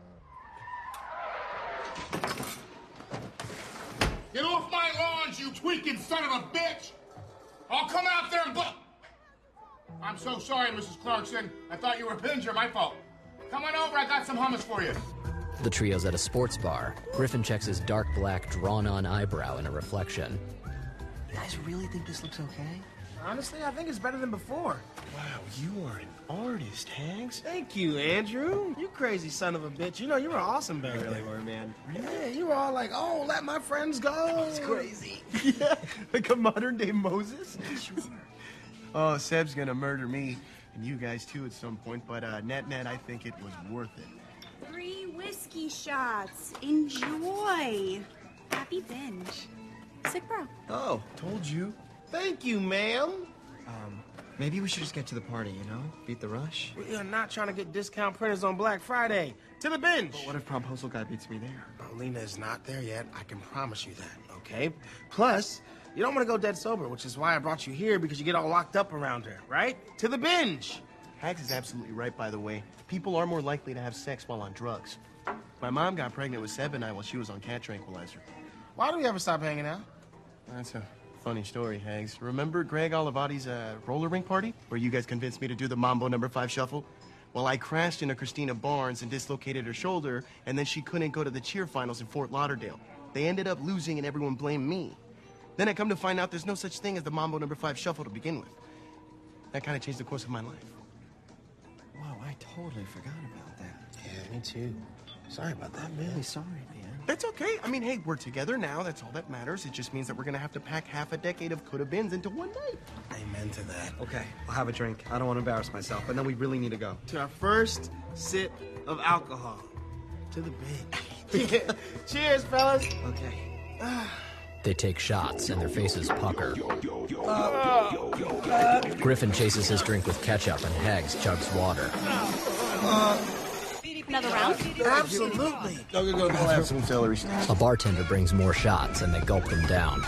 Get off my lawns, you tweaking son of a bitch! I'll come out there and bu- I'm so sorry, Missus Clarkson. I thought you were a binger, my fault. Come on over, I got some hummus for you. The trio's at a sports bar. Griffin checks his dark black, drawn-on eyebrow in a reflection. You guys really think this looks okay? Honestly, I think it's better than before. Wow, you are an artist, Hags. Thank you, Andrew. You crazy son of a bitch. You know, you were awesome back You there. really were, man. Yeah, you were all like, oh, let my friends go. It's crazy. Yeah, like a modern-day Moses. Oh, Seb's gonna murder me, and you guys too at some point, but uh, net-net, I think it was worth it. Three whiskey shots. Enjoy. Happy binge. Sick bro. Oh, told you. Thank you, ma'am. Um, maybe we should just get to the party, you know? Beat the rush. We are not trying to get discount printers on Black Friday. To the binge. But what if Promposal Guy beats me there? Lena is not there yet. I can promise you that, okay? Plus, you don't want to go dead sober, which is why I brought you here, because you get all locked up around her, right? To the binge. Hags is absolutely right, by the way. People are more likely to have sex while on drugs. My mom got pregnant with Seb and I while she was on cat tranquilizer. Why do we ever stop hanging out? That's a funny story, Hags. Remember Greg Olivati's uh, roller rink party? Where you guys convinced me to do the Mambo number five shuffle? Well, I crashed into Christina Barnes and dislocated her shoulder, and then she couldn't go to the cheer finals in Fort Lauderdale. They ended up losing and everyone blamed me. Then I come to find out there's no such thing as the Mambo number five shuffle to begin with. That kind of changed the course of my life. Wow, I totally forgot about that. Yeah, me too. Sorry about that, man. Really sorry, man. That's okay. I mean, hey, we're together now. That's all that matters. It just means that we're gonna have to pack half a decade of coulda-beens into one night. Amen to that. Okay, I'll have a drink. I don't want to embarrass myself, but then we really need to go. To our first sip of alcohol. To the big. Cheers, fellas. Okay. They take shots, and their faces pucker. Uh, Griffin chases his drink with ketchup, and Hags chugs water. Uh, Another round? Absolutely. Go, go, go. I'll have some celery sticks. A bartender brings more shots, and they gulp them down.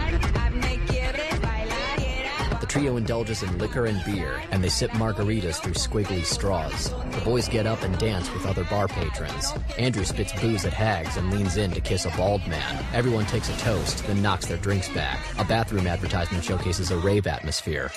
The trio indulges in liquor and beer, and they sip margaritas through squiggly straws. The boys get up and dance with other bar patrons. Andrew spits booze at Hags and leans in to kiss a bald man. Everyone takes a toast, then knocks their drinks back. A bathroom advertisement showcases a rave atmosphere.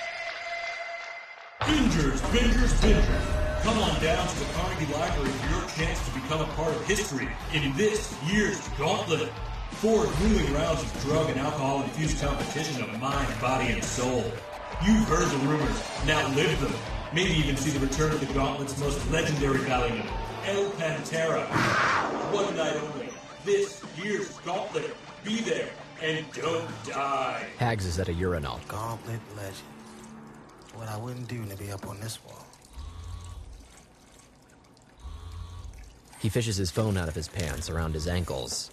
Bingers, bingers, bingers. Come on down to the Carnegie Library for your chance to become a part of history in this year's Gauntlet. Four grueling rounds of drug and alcohol-infused competition of mind, body, and soul. You've heard the rumors, now live them. Maybe even see the return of the Gauntlet's most legendary valiant, El Pantera. One night only. This year's Gauntlet. Be there and don't die. Hags is at a urinal. Gauntlet legend. What I wouldn't do to be up on this wall. He fishes his phone out of his pants around his ankles.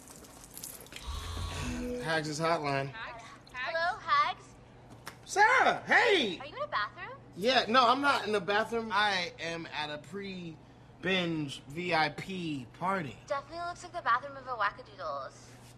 Hags' hotline. Hello, Hags? Sarah, hey! Are you in a bathroom? Yeah, no, I'm not in the bathroom. I am at a pre-binge V I P party. Definitely looks like the bathroom of a wackadoodles.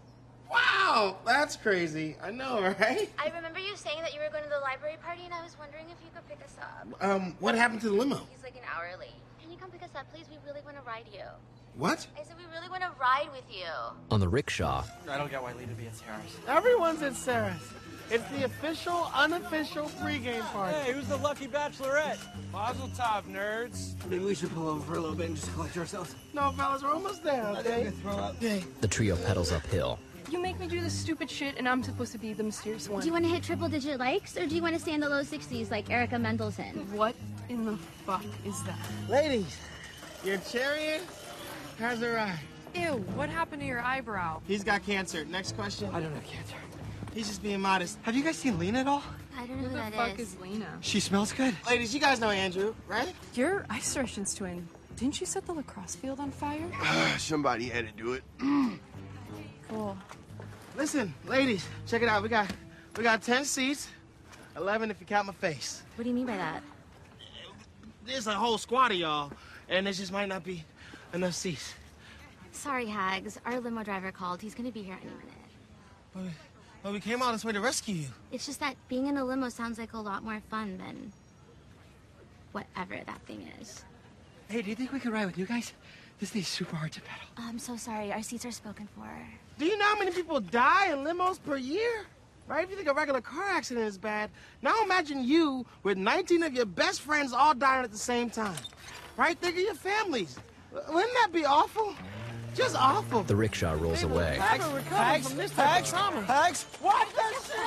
Wow, that's crazy. I know, right? I remember you saying that you were going to the library party, and I was wondering if you could pick us up. Um, what happened to the limo? He's like an hour late. Can you come pick us up, please? We really want to ride you. What? I said we really want to ride with you. On the rickshaw, I don't get why Lita be at Sarah's. Everyone's at Sarah's. It's the official, unofficial pregame party. Hey, who's the lucky bachelorette? Mazel tov, nerds. Maybe we should pull over for a little bit and just collect ourselves. No, fellas, we're almost there, okay? Throw up. Okay. the trio pedals uphill. You make me do this stupid shit, and I'm supposed to be the mysterious one. Do you want to hit triple digit likes, or do you want to stay in the low sixties like Erica Mendelson? What in the fuck is that? Ladies, your chariot has arrived. Ew, what happened to your eyebrow? He's got cancer. Next question. I don't have cancer. He's just being modest. Have you guys seen Lena at all? I don't know Who who the that fuck is. is Lena? She smells good. Ladies, you guys know Andrew, right? Your ice Russian's twin. Didn't you set the lacrosse field on fire? Somebody had to do it. Cool. Listen, ladies, check it out. We got we got ten seats, eleven if you count my face. What do you mean by that? There's a whole squad of y'all, and there just might not be enough seats. Sorry, Hags. Our limo driver called. He's going to be here any minute. But, but we came all this way to rescue you. It's just that being in a limo sounds like a lot more fun than whatever that thing is. Hey, do you think we could ride with you guys? This thing's super hard to pedal. I'm so sorry. Our seats are spoken for. Do you know how many people die in limos per year? Right? If you think a regular car accident is bad, now imagine you with nineteen of your best friends all dying at the same time. Right? Think of your families. Wouldn't that be awful? Just awful. The rickshaw rolls away. Hags, Hags, Hags, Hags, Hags. What the shit?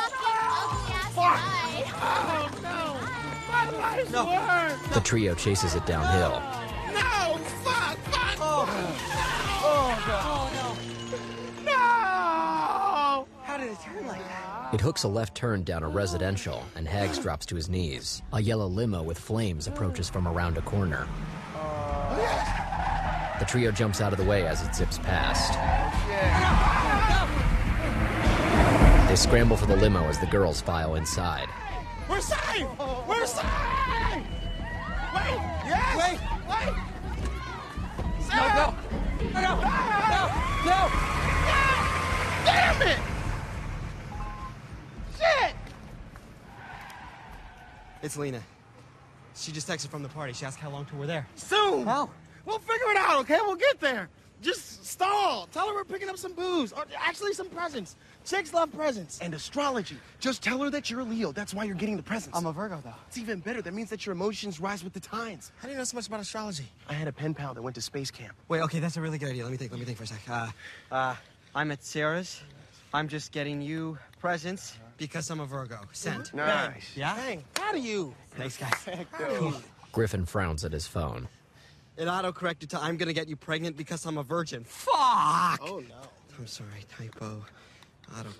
Oh, no. My life's No. work. The trio chases it downhill. No, fuck, fuck. Oh, oh, God. No. How did it turn like that? It hooks a left turn down a residential, and Hags drops to his knees. A yellow limo with flames approaches from around a corner. The trio jumps out of the way as it zips past. They scramble for the limo as the girls file inside. We're safe! We're safe! Wait! Yes! Wait! Wait! No, Sarah! no! No! No! No! Damn it! Shit! It's Lena. She just texted from the party. She asked how long till we're there. Soon! How? We'll figure it out, okay? We'll get there. Just stall. Tell her we're picking up some booze. Or actually some presents. Chicks love presents. And astrology. Just tell her that you're a Leo. That's why you're getting the presents. I'm a Virgo, though. It's even better. That means that your emotions rise with the times. How do you know so much about astrology? I had a pen pal that went to space camp. Wait, okay, that's a really good idea. Let me think, let me think for a sec. Uh, uh, I'm at Sarah's. I'm just getting you presents because I'm a Virgo. Sent. Nice. Yeah? Dang, proud of you. Thanks, guys. Cool. Griffin frowns at his phone. It auto-corrected to I'm gonna get you pregnant because I'm a virgin. Fuck! Oh, no. I'm sorry, typo. Auto...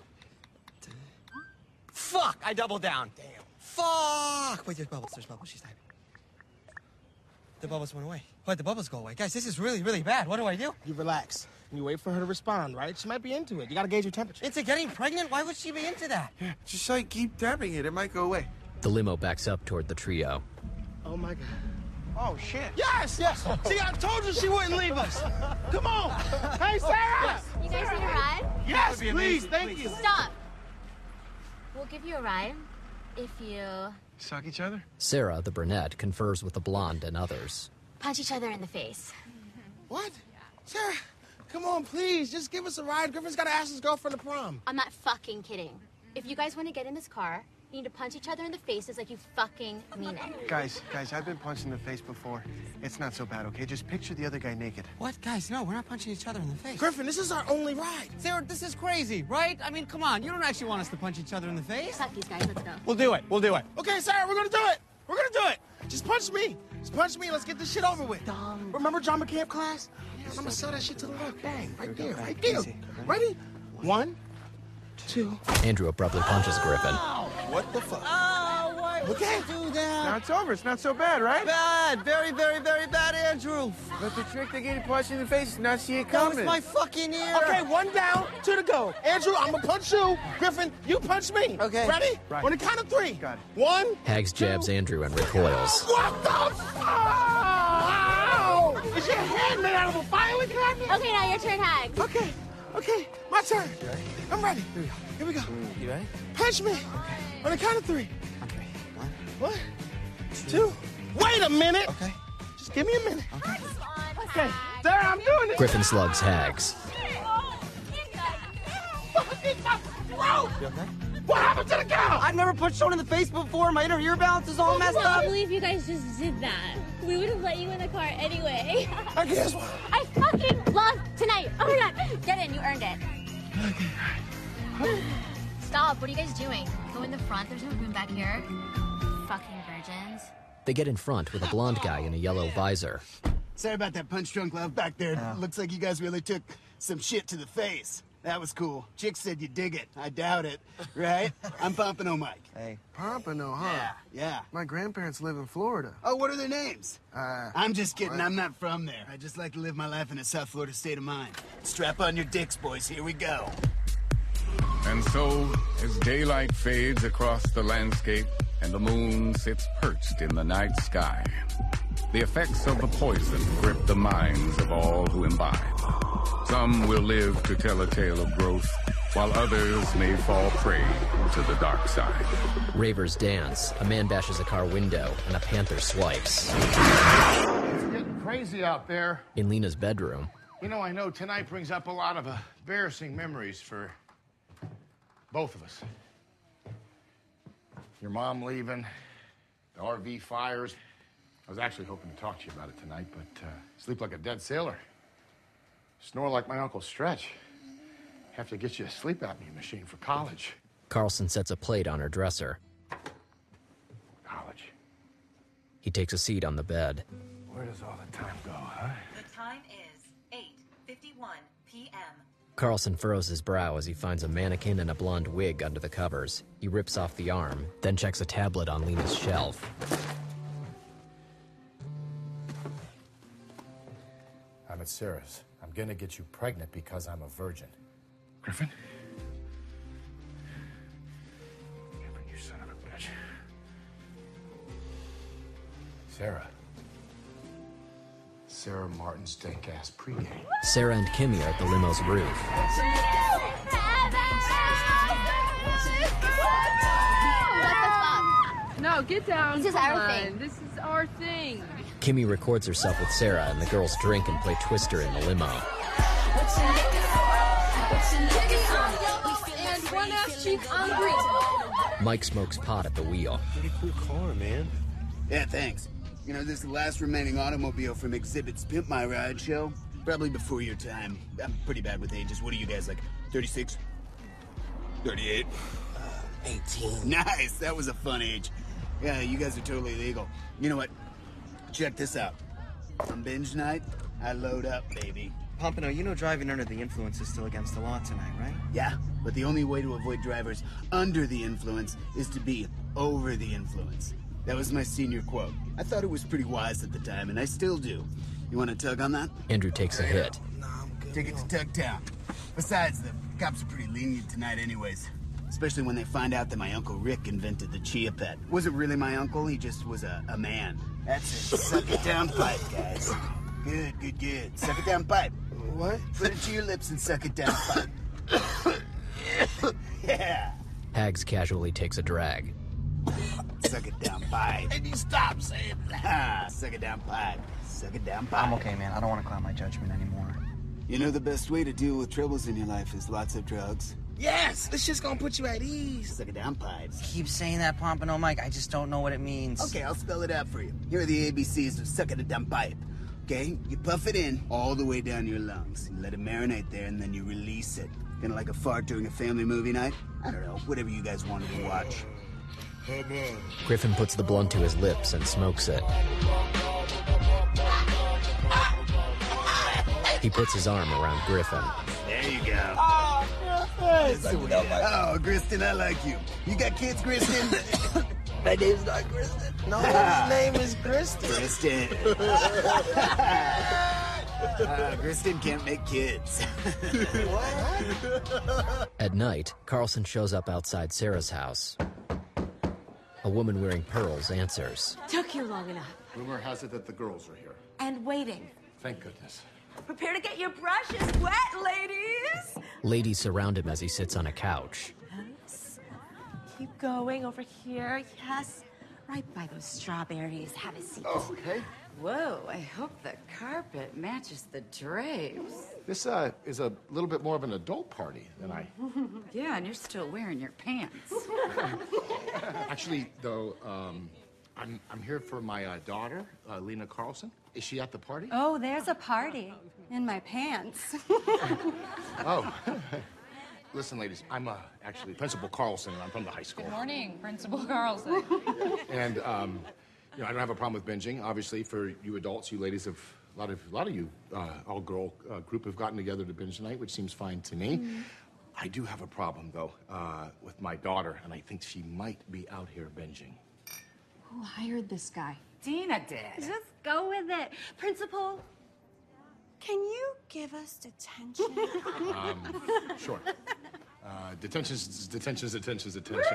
Fuck! I doubled down. Damn. Fuck! Wait, there's bubbles. There's bubbles. She's typing. The bubbles went away. Why'd the bubbles go away? Guys, this is really, really bad. What do I do? You relax. And you wait for her to respond, right? She might be into it. You gotta gauge her temperature. Into getting pregnant? Why would she be into that? Yeah, just like keep tapping it. It might go away. The limo backs up toward the trio. Oh, my God. Oh, shit. Yes! Yes! See, I told you she wouldn't leave us. Come on! Hey, Sarah! You guys need a ride? Yes, please. Thank you. Stop. We'll give you a ride if you Suck each other? Sarah, the brunette, confers with the blonde and others. punch each other in the face. What? Sarah, come on, please. Just give us a ride. Griffin's got to ask his girlfriend to prom. I'm not fucking kidding. If you guys want to get in this car, you need to punch each other in the faces like you fucking mean it. Guys, guys, I've been punched in the face before. It's not so bad, okay? Just picture the other guy naked. What? Guys, no, we're not punching each other in the face. Griffin, this is our only ride. Sarah, this is crazy, right? I mean, come on. You don't actually want us to punch each other in the face. Fuck these guys, let's go. We'll do it. We'll do it. Okay, Sarah, we're gonna do it. We're gonna do it. Just punch me. Just punch me. Let's get this shit over with. Dumb. Remember John McCamp class? Yeah, I'm gonna sell that shit to the left. Bang, right there, right there. Ready? One, two. Andrew abruptly punches Griffin. What the fuck? Oh, why would Okay. you do that? Now it's over. It's not so bad, right? Bad. Very, very, very bad, Andrew. But the trick to getting punched in the face is not see it That coming. was my fucking ear. Okay, one down, two to go. Andrew, I'm gonna punch you. Griffin, you punch me. Okay. Ready? Right. On the count of three. Got it. One. Hags jabs Andrew and recoils. What the fuck? Ow! Is your hand made out of a filing cabinet? Okay, now your turn, Hags. Okay, okay, my turn. I'm ready. Here we go. You ready? Punch me. Okay. On the count of three. Okay. One. One, two. Wait a minute. Okay. Just give me a minute. Okay. Okay. There, I'm doing this. Griffin slugs Hags. Bro, You okay? what happened to the cow? I've never punched someone in the face before. My inner ear balance is all I messed cannot up. believe you guys just did that. We would have let you in the car anyway. I guess what? I fucking love tonight. Oh my god. Get in, you earned it. Stop, what are you guys doing? Go in the front, there's no room back here. Fucking virgins. They get in front with a blonde guy in a yellow visor. Sorry about that punch drunk love back there. Looks like you guys really took some shit to the face. That was cool. Chick said you dig it. I doubt it. Right? I'm Pompano Mike. Hey. Pompano, huh? Yeah. Yeah. My grandparents live in Florida. Oh, what are their names? Uh, I'm just kidding. what? I'm not from there. I just like to live my life in a South Florida state of mind. Strap on your dicks, boys. Here we go. And so, as daylight fades across the landscape and the moon sits perched in the night sky, the effects of the poison grip the minds of all who imbibe. Some will live to tell a tale of growth, while others may fall prey to the dark side. Ravers dance. A man bashes a car window, and a panther swipes. It's getting crazy out there. In Lena's bedroom, You know, I know tonight brings up a lot of embarrassing memories for both of us. Your mom leaving, the R V fires. I was actually hoping to talk to you about it tonight, but uh, sleep like a dead sailor. Snore like my Uncle Stretch. Have to get you a sleep apnea machine for college. Carlson sets a plate on her dresser. College. He takes a seat on the bed. Where does all the time go, huh? The time is eight fifty-one p m Carlson furrows his brow as he finds a mannequin and a blonde wig under the covers. He rips off the arm, then checks a tablet on Lena's shelf. I'm at Sarah's. I'm gonna get you pregnant because I'm a virgin. Griffin? Griffin, you son of a bitch. Sarah. Sarah Martin's dank-ass pregame. Sarah and Kimmy are at the limo's roof. No, get down. This is Come our on. thing. This is our thing. Kimmy records herself with Sarah, and the girls drink and play Twister in the limo. one ass cheek on green. Mike smokes pot at the wheel. Pretty cool car, man. Yeah, thanks. You know, this is the last remaining automobile from Exhibit's Pimp My Ride show. Probably before your time. I'm pretty bad with ages. What are you guys, like, thirty-six? thirty-eight? Uh, eighteen. Nice, that was a fun age. Yeah, you guys are totally legal. You know what? Check this out. On binge night, I load up, baby. Pompano, you know driving under the influence is still against the law tonight, right? Yeah, but the only way to avoid drivers under the influence is to be over the influence. That was my senior quote. I thought it was pretty wise at the time, and I still do. You want to tug on that? Andrew takes a hit. Take it to Tugtown. Besides, the cops are pretty lenient tonight anyways. Especially when they find out that my Uncle Rick invented the Chia Pet. Wasn't really my uncle, he just was a, a man. That's it. Suck it down pipe, guys. Good, good, good. Suck it down pipe. What? Put it to your lips and suck it down pipe. Yeah. Hags casually takes a drag. Suck it down pipe. And you stop saying that. Suck it down pipe. Suck it down pipe. I'm okay, man. I don't want to cloud my judgment anymore. You know the best way to deal with troubles in your life is lots of drugs. Yes, this shit's gonna put you at ease. Suck it down, pipes. Keep saying that, Pompano, Mike. I just don't know what it means. Okay, I'll spell it out for you. Here are the A B Cs of sucking a down pipe. Okay, you puff it in all the way down your lungs. You let it marinate there, and then you release it. Kind of like a fart during a family movie night. I don't know, whatever you guys wanted to watch. Griffin puts the blunt to his lips and smokes it. He puts his arm around Griffin. There you go. Oh, Griffin. Oh, Gristin, I like you. You got kids, Gristin? My name's not Gristin. No, his name is Gristin. Gristin. uh, Gristin can't make kids. At night, Carlson shows up outside Sarah's house. A woman wearing pearls answers. Took you long enough. Rumor has it that the girls are here. And waiting. Thank goodness. Prepare to get your brushes wet, ladies. Ladies surround him as he sits on a couch. Yes. Keep going over here. Yes. Right by those strawberries. Have a seat. Oh, okay. Whoa, I hope the carpet matches the drapes. This uh, is a little bit more of an adult party than I... Yeah, and you're still wearing your pants. Actually, though, um, I'm, I'm here for my uh, daughter, uh, Lena Carlson. Is she at the party? Oh, there's a party. In my pants. Oh. Listen, ladies, I'm uh, actually Principal Carlson, and I'm from the high school. Good morning, Principal Carlson. And, um... you know, I don't have a problem with binging. Obviously, for you adults, you ladies have a lot of a lot of you uh, all girl uh, group have gotten together to binge tonight, which seems fine to me. Mm-hmm. I do have a problem though uh, with my daughter, and I think she might be out here binging. Who hired this guy? Dina did. Just go with it, Principal. Can you give us detention? Um, sure. Uh, detention's detention's detention's detention.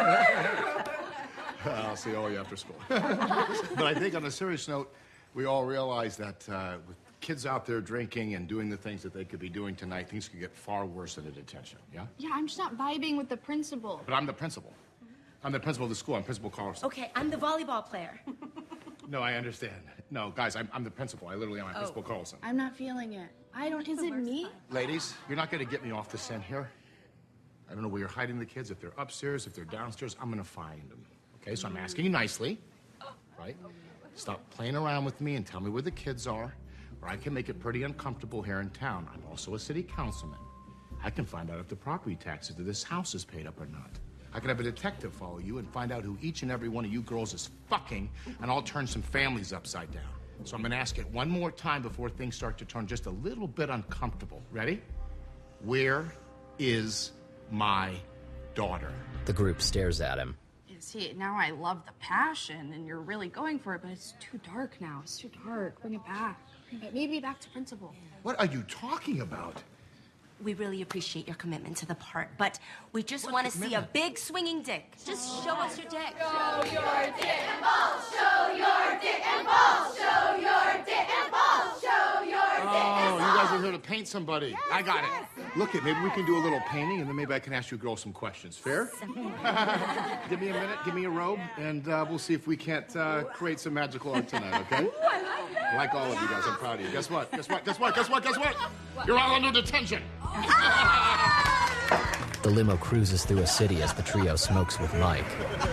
I'll see all of you after school. But I think on a serious note, we all realize that uh, with kids out there drinking and doing the things that they could be doing tonight, things could get far worse than a detention, yeah? Yeah, I'm just not vibing with the principal. But I'm the principal. I'm the principal of the school. I'm Principal Carlson. Okay, I'm the volleyball player. No, I understand. No, guys, I'm, I'm the principal. I literally am. I'm Oh. Principal Carlson. I'm not feeling it. I don't. Is it me? Ladies, you're not going to get me off the scent here. I don't know where you're hiding the kids. If they're upstairs, if they're downstairs, I'm going to find them. Okay, so I'm asking you nicely, right? Stop playing around with me and tell me where the kids are, or I can make it pretty uncomfortable here in town. I'm also a city councilman. I can find out if the property taxes to this house is paid up or not. I can have a detective follow you and find out who each and every one of you girls is fucking, and I'll turn some families upside down. So I'm gonna ask it one more time before things start to turn just a little bit uncomfortable. Ready? Where is my daughter? The group stares at him. See, now I love the passion, and you're really going for it, but it's too dark now. It's too dark. Bring it back. Bring it maybe back to principal. What are you talking about? We really appreciate your commitment to the part, but we just want to see a big swinging dick. Just show us your dick. Show your dick and balls. Show your dick and balls. Show your dick and balls. Show your dick and Oh, balls. you guys are here to paint somebody. Yes, I got yes. it. Look, it. Maybe we can do a little painting, and then maybe I can ask you girls some questions. Fair? Give me a minute. Give me a robe, and uh, we'll see if we can't uh, create some magical art tonight. Okay? Ooh, I like it. I like all of you guys. I'm proud of you. Guess what? Guess what? Guess what? Guess what? Guess what? You're all under detention. The limo cruises through a city as the trio smokes with Mike.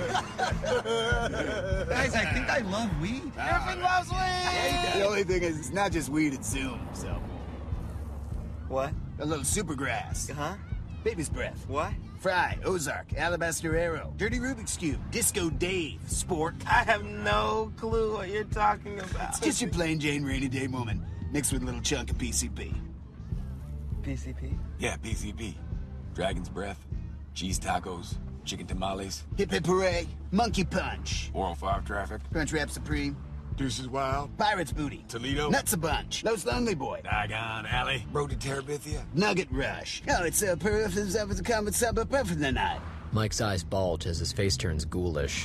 Guys, I think I love weed. Griffin loves weed! The only thing is, it's not just weed, it's Zoom, so... What? A little supergrass. Uh-huh. Baby's breath. What? Fry, Ozark, Alabaster Arrow, Dirty Rubik's Cube, Disco Dave, Sport. I have no clue what you're talking about. It's just your plain Jane rainy day woman, mixed with a little chunk of P C P. P C P? Yeah, P C P. Dragon's breath, cheese tacos, chicken tamales. Hip hip hooray, monkey punch. four oh five traffic. Crunch Wrap Supreme. Deuces Wild. Pirate's Booty. Toledo. Nuts a Bunch. Los Lonely Boy. Diagon Alley. Road to Terabithia. Nugget Rush. Oh, it's a perf as up as a common sub up for the night. Mike's eyes bulge as his face turns ghoulish.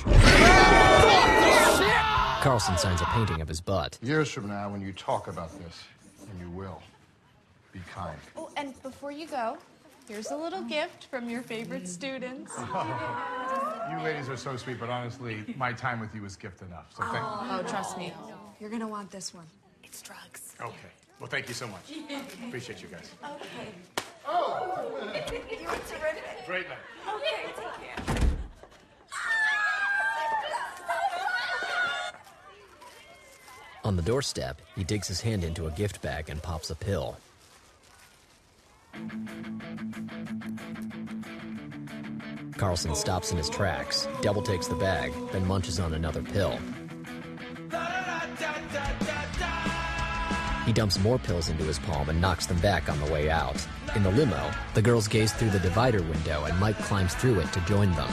Carlson signs a painting of his butt. Years from now, when you talk about this, and you will, be kind. Oh, and before you go, here's a little gift from your favorite students. You ladies are so sweet, but honestly, my time with you was gift enough. So thank Oh, trust me. You're gonna want this one. It's drugs. Okay. Well, thank you so much. Appreciate you guys. Okay. Oh! You want to run it? Great night. Okay, take care. On the doorstep, he digs his hand into a gift bag and pops a pill. Carlson stops in his tracks, double takes the bag, then munches on another pill. He dumps more pills into his palm and knocks them back on the way out. In the limo, the girls gaze through the divider window and Mike climbs through it to join them.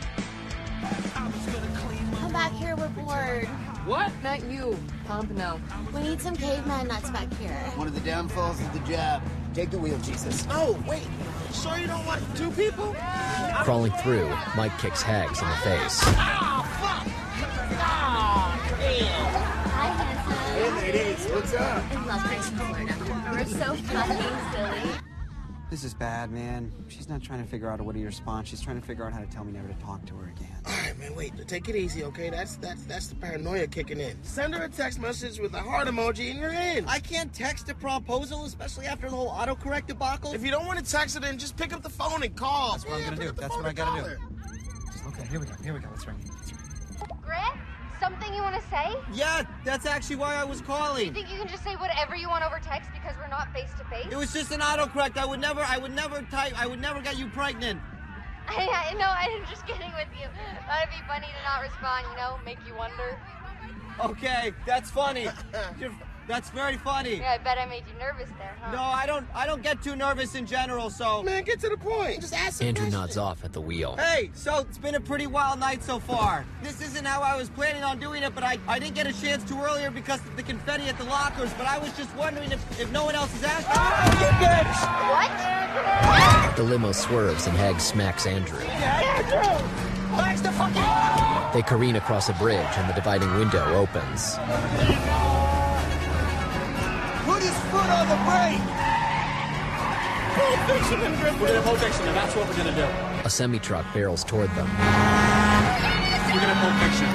Come back here, we're bored. What? Not you, Pompano. We need some caveman nuts back here. One of the downfalls of the job. Take the wheel, Jesus. Oh, wait. Sure you don't want two people? Crawling through, Mike kicks Hags in the face. Hi, handsome. Hey, ladies, what's up? I love Grace in Florida. We're so fucking silly. This is bad, man. She's not trying to figure out a witty response. She's trying to figure out how to tell me never to talk to her again. All right, man, wait. Take it easy, okay? That's that's that's the paranoia kicking in. Send her a text message with a heart emoji in your hand. I can't text a proposal, especially after the whole autocorrect debacle. If you don't want to text her, then just pick up the phone and call. That's what yeah, I'm gonna do. That's what I gotta do. Okay, here we go. Here we go. Let's ring. Griff, something you want to say? Yeah, that's actually why I was calling. You think you can just say whatever you want over text because we're not face to face? It was just an autocorrect. I would never, I would never type, I would never get you pregnant. I, I know, I'm just kidding with you. That'd be funny to not respond, you know, make you wonder. Okay, that's funny. You're, that's very funny. Yeah, I bet I made you nervous there, huh? No, I don't, I don't get too nervous in general, so. Man, get to the point. Just ask Andrew nods off at the wheel. Hey, so it's been a pretty wild night so far. This isn't how I was planning on doing it, but I, I didn't get a chance to earlier because of the confetti at the lockers, but I was just wondering if, if no one else is asking. Oh, you bitch! What? The limo swerves and Hags smacks Andrew. Andrew! Flags the fucking... They careen across a bridge and the dividing window opens. Put his foot on the brake! Pulp Fiction and Griffin. We're gonna Pulp Fiction, and that's what we're gonna do. A semi-truck barrels toward them. We're gonna Pulp Fiction.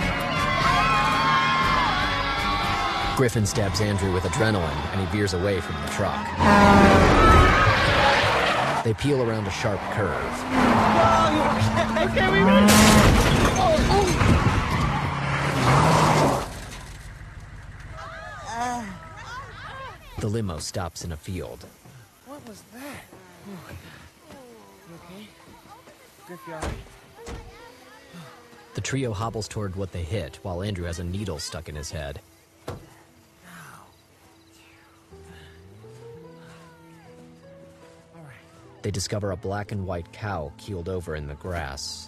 Griffin stabs Andrew with adrenaline, and he veers away from the truck. They peel around a sharp curve. Oh, okay, we made it. Oh, oh. The limo stops in a field. What was that? You okay? Griff, you all right? The trio hobbles toward what they hit, while Andrew has a needle stuck in his head. They discover a black and white cow keeled over in the grass.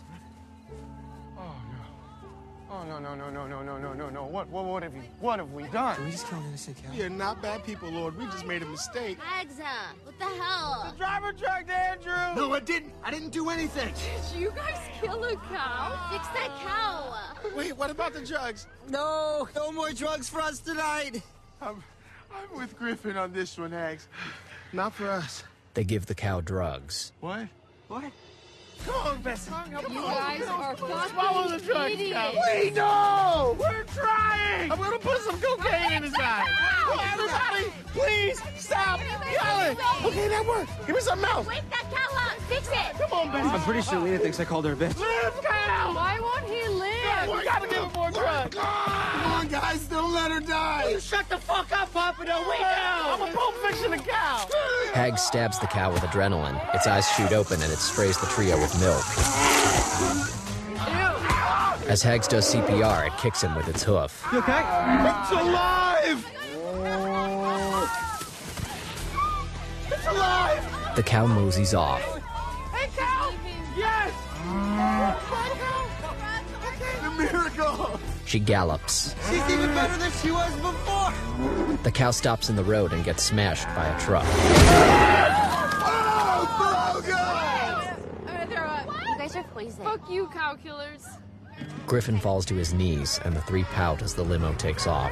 Oh, no, no, no, no, no, no, no, no, no. What, what, what have we, what have we done? Did we just kill an innocent cow? We are not bad people, Lord. We just made a mistake. Hags, what the hell? The driver drugged Andrew. No, I didn't. I didn't do anything. Did you guys kill a cow? Fix that cow. Wait, what about the drugs? No, no more drugs for us tonight. I'm, I'm with Griffin on this one, Hags. Not for us. They give the cow drugs. What? What? Come on, Bessie. Come You on. guys are Swallow the fucking drugs. idiots. Wait, no! We're trying! I'm gonna put some cocaine in his eye. Oh, everybody, please stop yelling. Okay, that worked. Give me something else. Wake that cow up. fix it! Come on, baby. I'm pretty sure Lena thinks I called her a bitch. Liv, Kyle! Why won't he live? We gotta give him more drugs. Come on, guys, don't let her die. You shut the fuck up, Pompano. Wait now. I'm a Pulp Fiction a cow. Hags stabs the cow with adrenaline. Its eyes shoot open and it sprays the trio with milk. As Hags does C P R, it kicks him with its hoof. You okay? It's alive! It's alive! The cow moseys off. Hey, cow! Yes! The miracle! She gallops. She's even better than she was before. The cow stops in the road and gets smashed by a truck. Oh, Grogan! You guys are poison. Fuck you, cow killers. Griffin falls to his knees, and the three pout as the limo takes off.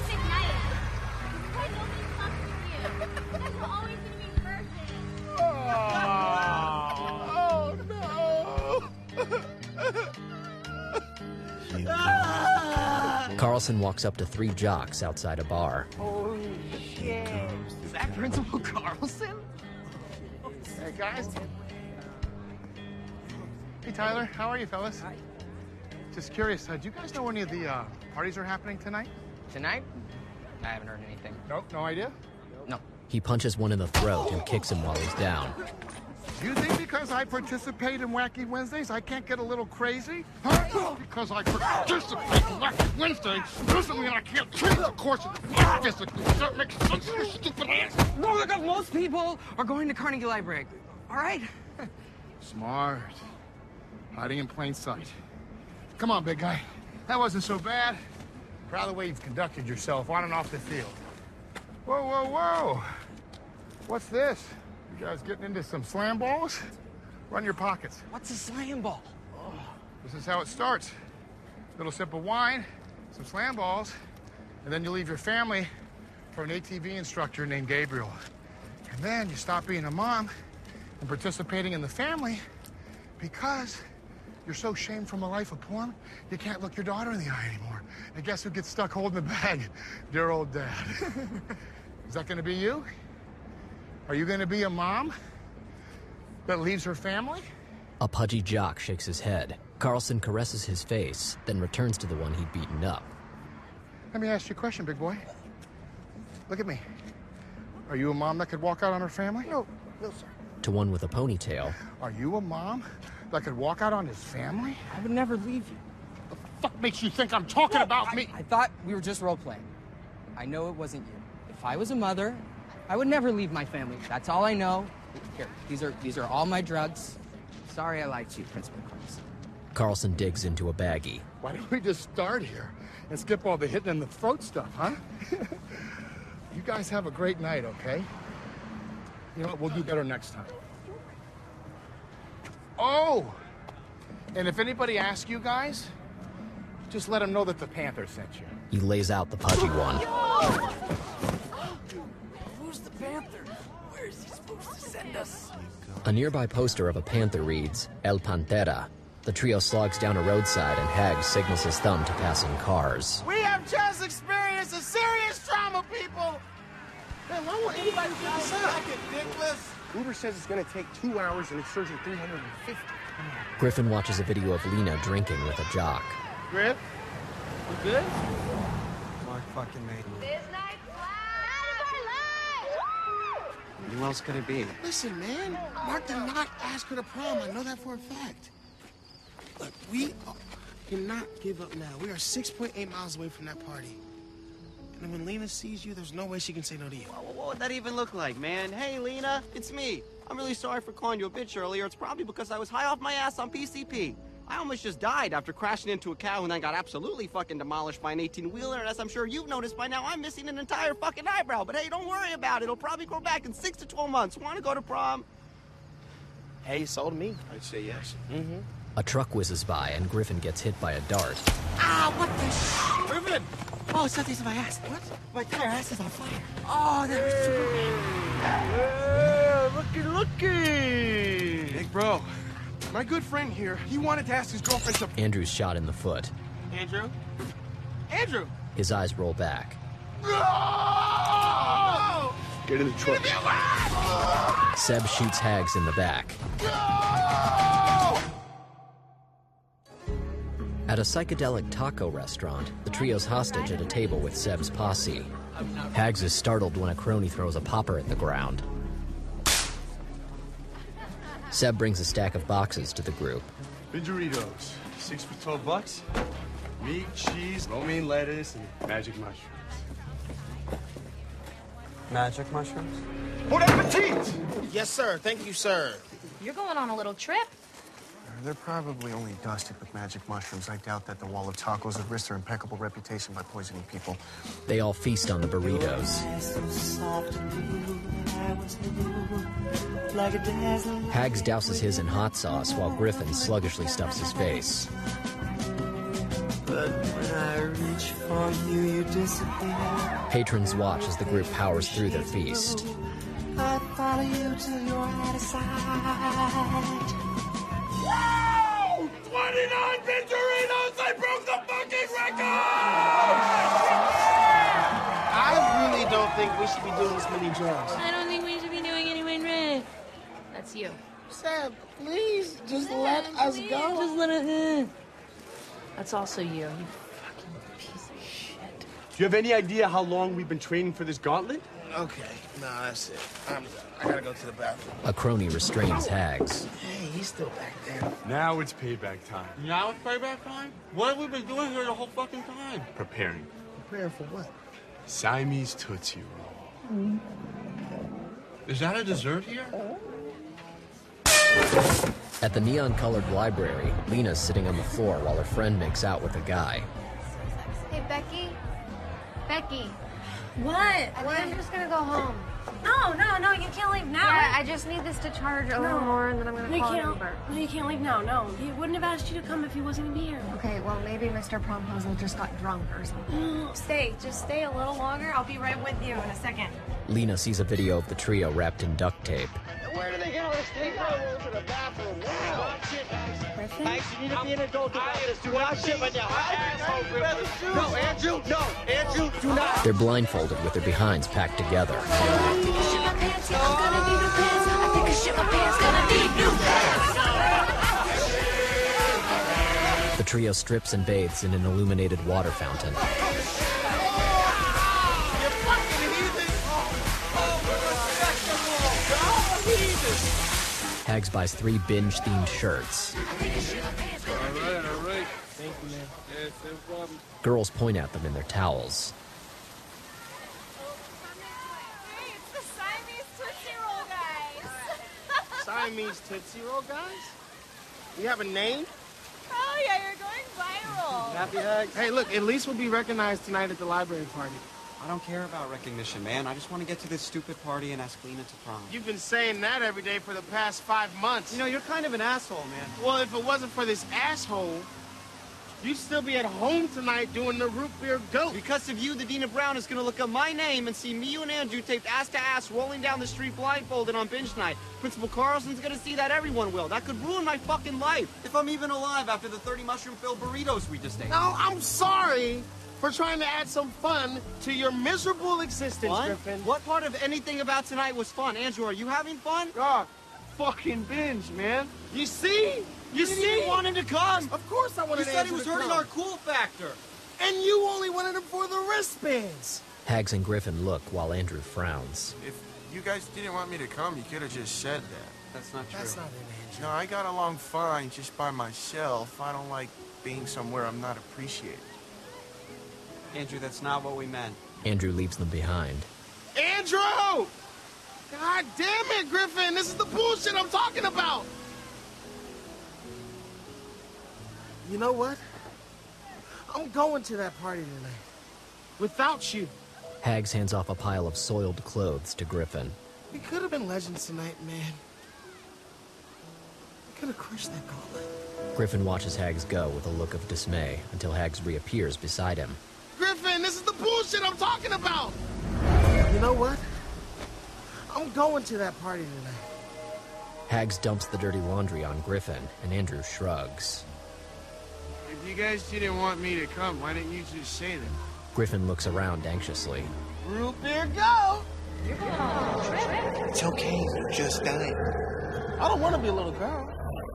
Oh, no! Carlson walks up to three jocks outside a bar. Holy shit. Is that Principal Carlson? Hey, guys. Hey, Tyler. How are you, fellas? Hi. Just curious, uh, do you guys know any of the uh, parties are happening tonight? Tonight? I haven't heard anything. Nope, no idea? No. He punches one in the throat and kicks him while he's down. Do you think because I participate in Wacky Wednesdays, I can't get a little crazy? Huh? Because I participate in Wacky Wednesdays doesn't mean I can't change the course of the physically. Does that make sense, you stupid ass? No, look, most people are going to Carnegie Library. All right? Smart. Hiding in plain sight. Come on, big guy. That wasn't so bad. Proud of the way you've conducted yourself on and off the field. Whoa, whoa, whoa. What's this? You guys getting into some slam balls? Run your pockets. What's a slam ball? Oh, this is how it starts. Little sip of wine, some slam balls, and then you leave your family for an A T V instructor named Gabriel. And then you stop being a mom and participating in the family because you're so shamed from a life of porn, you can't look your daughter in the eye anymore. And guess who gets stuck holding the bag? Dear old dad. Is that gonna be you? Are you gonna be a mom that leaves her family? A pudgy jock shakes his head. Carlson caresses his face, then returns to the one he'd beaten up. Let me ask you a question, big boy. Look at me. Are you a mom that could walk out on her family? No, no, sir. To one with a ponytail. Are you a mom that could walk out on his family? I would never leave you. The fuck makes you think I'm talking no, about I, me? I thought we were just role-playing. I know it wasn't you. If I was a mother, I would never leave my family. That's all I know. Here, these are these are all my drugs. Sorry I lied to you, Principal Carlson. Carlson digs into a baggie. Why don't we just start here and skip all the hitting in the throat stuff, huh? You guys have a great night, okay? You know what? We'll do better next time. Oh! And if anybody asks you guys, just let them know that the Panther sent you. He lays out the pudgy one. Who's the Panther? Where is he supposed to send us? A nearby poster of a panther reads, El Pantera. The trio slogs down a roadside and Hags signals his thumb to passing cars. We have just experienced a serious trauma, people! Man, why won't anybody get us up? Ridiculous. Uber says it's gonna take two hours and it's charging three hundred fifty. Griffin watches a video of Lena drinking with a jock. Griff? You good? Mark fucking made me. This night Who else could it be? Listen, man. Mark did not ask her to prom. I know that for a fact. Look, we cannot give up now. We are six point eight miles away from that party. And when Lena sees you, there's no way she can say no to you. What, what would that even look like, man? Hey, Lena, it's me. I'm really sorry for calling you a bitch earlier. It's probably because I was high off my ass on P C P. I almost just died after crashing into a cow and then got absolutely fucking demolished by an eighteen-wheeler. And as I'm sure you've noticed by now, I'm missing an entire fucking eyebrow. But hey, don't worry about it. It'll probably grow back in six to twelve months. Want to go to prom? Hey, you sold me. I'd say yes. Mm-hmm. A truck whizzes by and Griffin gets hit by a dart. Ah, what the sh... Griffin! Oh, something's in my ass. What? My entire ass is on fire. Oh, that was super bad. Looky, looky! Big bro, my good friend here, he wanted to ask his girlfriend something. Andrew's shot in the foot. Andrew? Andrew! His eyes roll back. No! Get in the truck. Seb shoots Hags in the back. No! At a psychedelic taco restaurant, the trio's hostage at a table with Seb's posse. Hags is startled when a crony throws a popper at the ground. Seb brings a stack of boxes to the group. Doritos, six for twelve bucks. Meat, cheese, romaine lettuce, and magic mushrooms. Magic mushrooms? Bon appetit! Yes, sir. Thank you, sir. You're going on a little trip. They're probably only dusted with magic mushrooms. I doubt that the Wall of Tacos would risk their impeccable reputation by poisoning people. They all feast on the burritos. Hags douses his in hot sauce while Griffin sluggishly stuffs his face. But when I reach for you, you disappear. Patrons watch as the group powers through their feast. I follow you till you're out of sight. Whoa! twenty-nine Doritos! I broke the fucking record! I really don't think we should be doing this many drugs. I don't think we should be doing any rain red. That's you. Seb, please, just Seb, let us please, go. Just let it. That's also you. You fucking piece of shit. Do you have any idea how long we've been training for this gauntlet? Okay, no, that's it. I'm done. I gotta go to the bathroom. A crony restrains Hags. Hey, he's still back there. Now it's payback time. Now it's payback time? What have we been doing here the whole fucking time? Preparing. Preparing for what? Siamese Tootsie Roll. Is that a dessert here? At the neon-colored library, Lena's sitting on the floor while her friend makes out with a guy. Hey, Becky? Becky. What? I think I'm just gonna go home. No, no, no, you can't leave now. Yeah, I just need this to charge a little No. more, and then I'm gonna No, you call an can't. Uber. No, you can't leave now. No, he wouldn't have asked you to come if he wasn't gonna be here. Okay, well, maybe Mister Promposal just got drunk or something. Stay, just stay a little longer. I'll be right with you in a second. Lena sees a video of the trio wrapped in duct tape. Where do they get all this tape? I'm going to the bathroom now. Griffin? Max, you need to be an adult about this. Do not shit on your asshole, Griffin. No, Andrew, no. Andrew, do not. They're blindfolded with their behinds packed together. The trio strips and bathes in an illuminated water fountain. Hags buys three binge-themed shirts. All right, all right. Thank you, man. Yeah, no problem. Girls point at them in their towels. Hey, it's the Siamese Tootsie Roll guys. Siamese Tootsie Roll guys? You have a name? Oh yeah, you're going viral. Happy Hags. Hey, look, at least we'll be recognized tonight at the library party. I don't care about recognition, man. I just want to get to this stupid party and ask Lena to prom. You've been saying that every day for the past five months. You know, you're kind of an asshole, man. Well, if it wasn't for this asshole, you'd still be at home tonight doing the root beer goat. Because of you, the Dean of Brown is going to look up my name and see me, you, and Andrew taped ass to ass rolling down the street blindfolded on binge night. Principal Carlson's going to see that. Everyone will. That could ruin my fucking life. If I'm even alive after the thirty mushroom-filled burritos we just ate. No, I'm sorry for trying to add some fun to your miserable existence, Fun? Griffin. What part of anything about tonight was fun? Andrew, are you having fun? God, fucking binge, man. You see? You see? You wanted to come. Of course I wanted You to said he was hurting come. our cool factor. And you only wanted him for the wristbands. Hags and Griffin look while Andrew frowns. If you guys didn't want me to come, you could have just said that. That's not true. That's not it, Andrew. No, I got along fine just by myself. I don't like being somewhere I'm not appreciated. Andrew, that's not what we meant. Andrew leaves them behind. Andrew! God damn it, Griffin! This is the bullshit I'm talking about! You know what? I'm going to that party tonight. Without you. Hags hands off a pile of soiled clothes to Griffin. We could have been legends tonight, man. We could have crushed that gauntlet. Griffin watches Hags go with a look of dismay until Hags reappears beside him. Griffin, this is the bullshit I'm talking about! You know what? I'm going to that party tonight. Hags dumps the dirty laundry on Griffin, and Andrew shrugs. If you guys didn't want me to come, why didn't you just say that? Griffin looks around anxiously. Root beer go! It's okay, you're just dying. I don't want to be a little girl.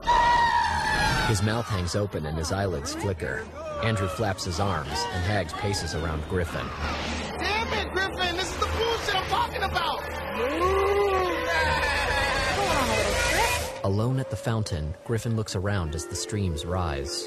His mouth hangs open and his eyelids flicker. Andrew flaps his arms, and Hags paces around Griffin. Damn it, Griffin! This is the bullshit I'm talking about! Alone at the fountain, Griffin looks around as the streams rise.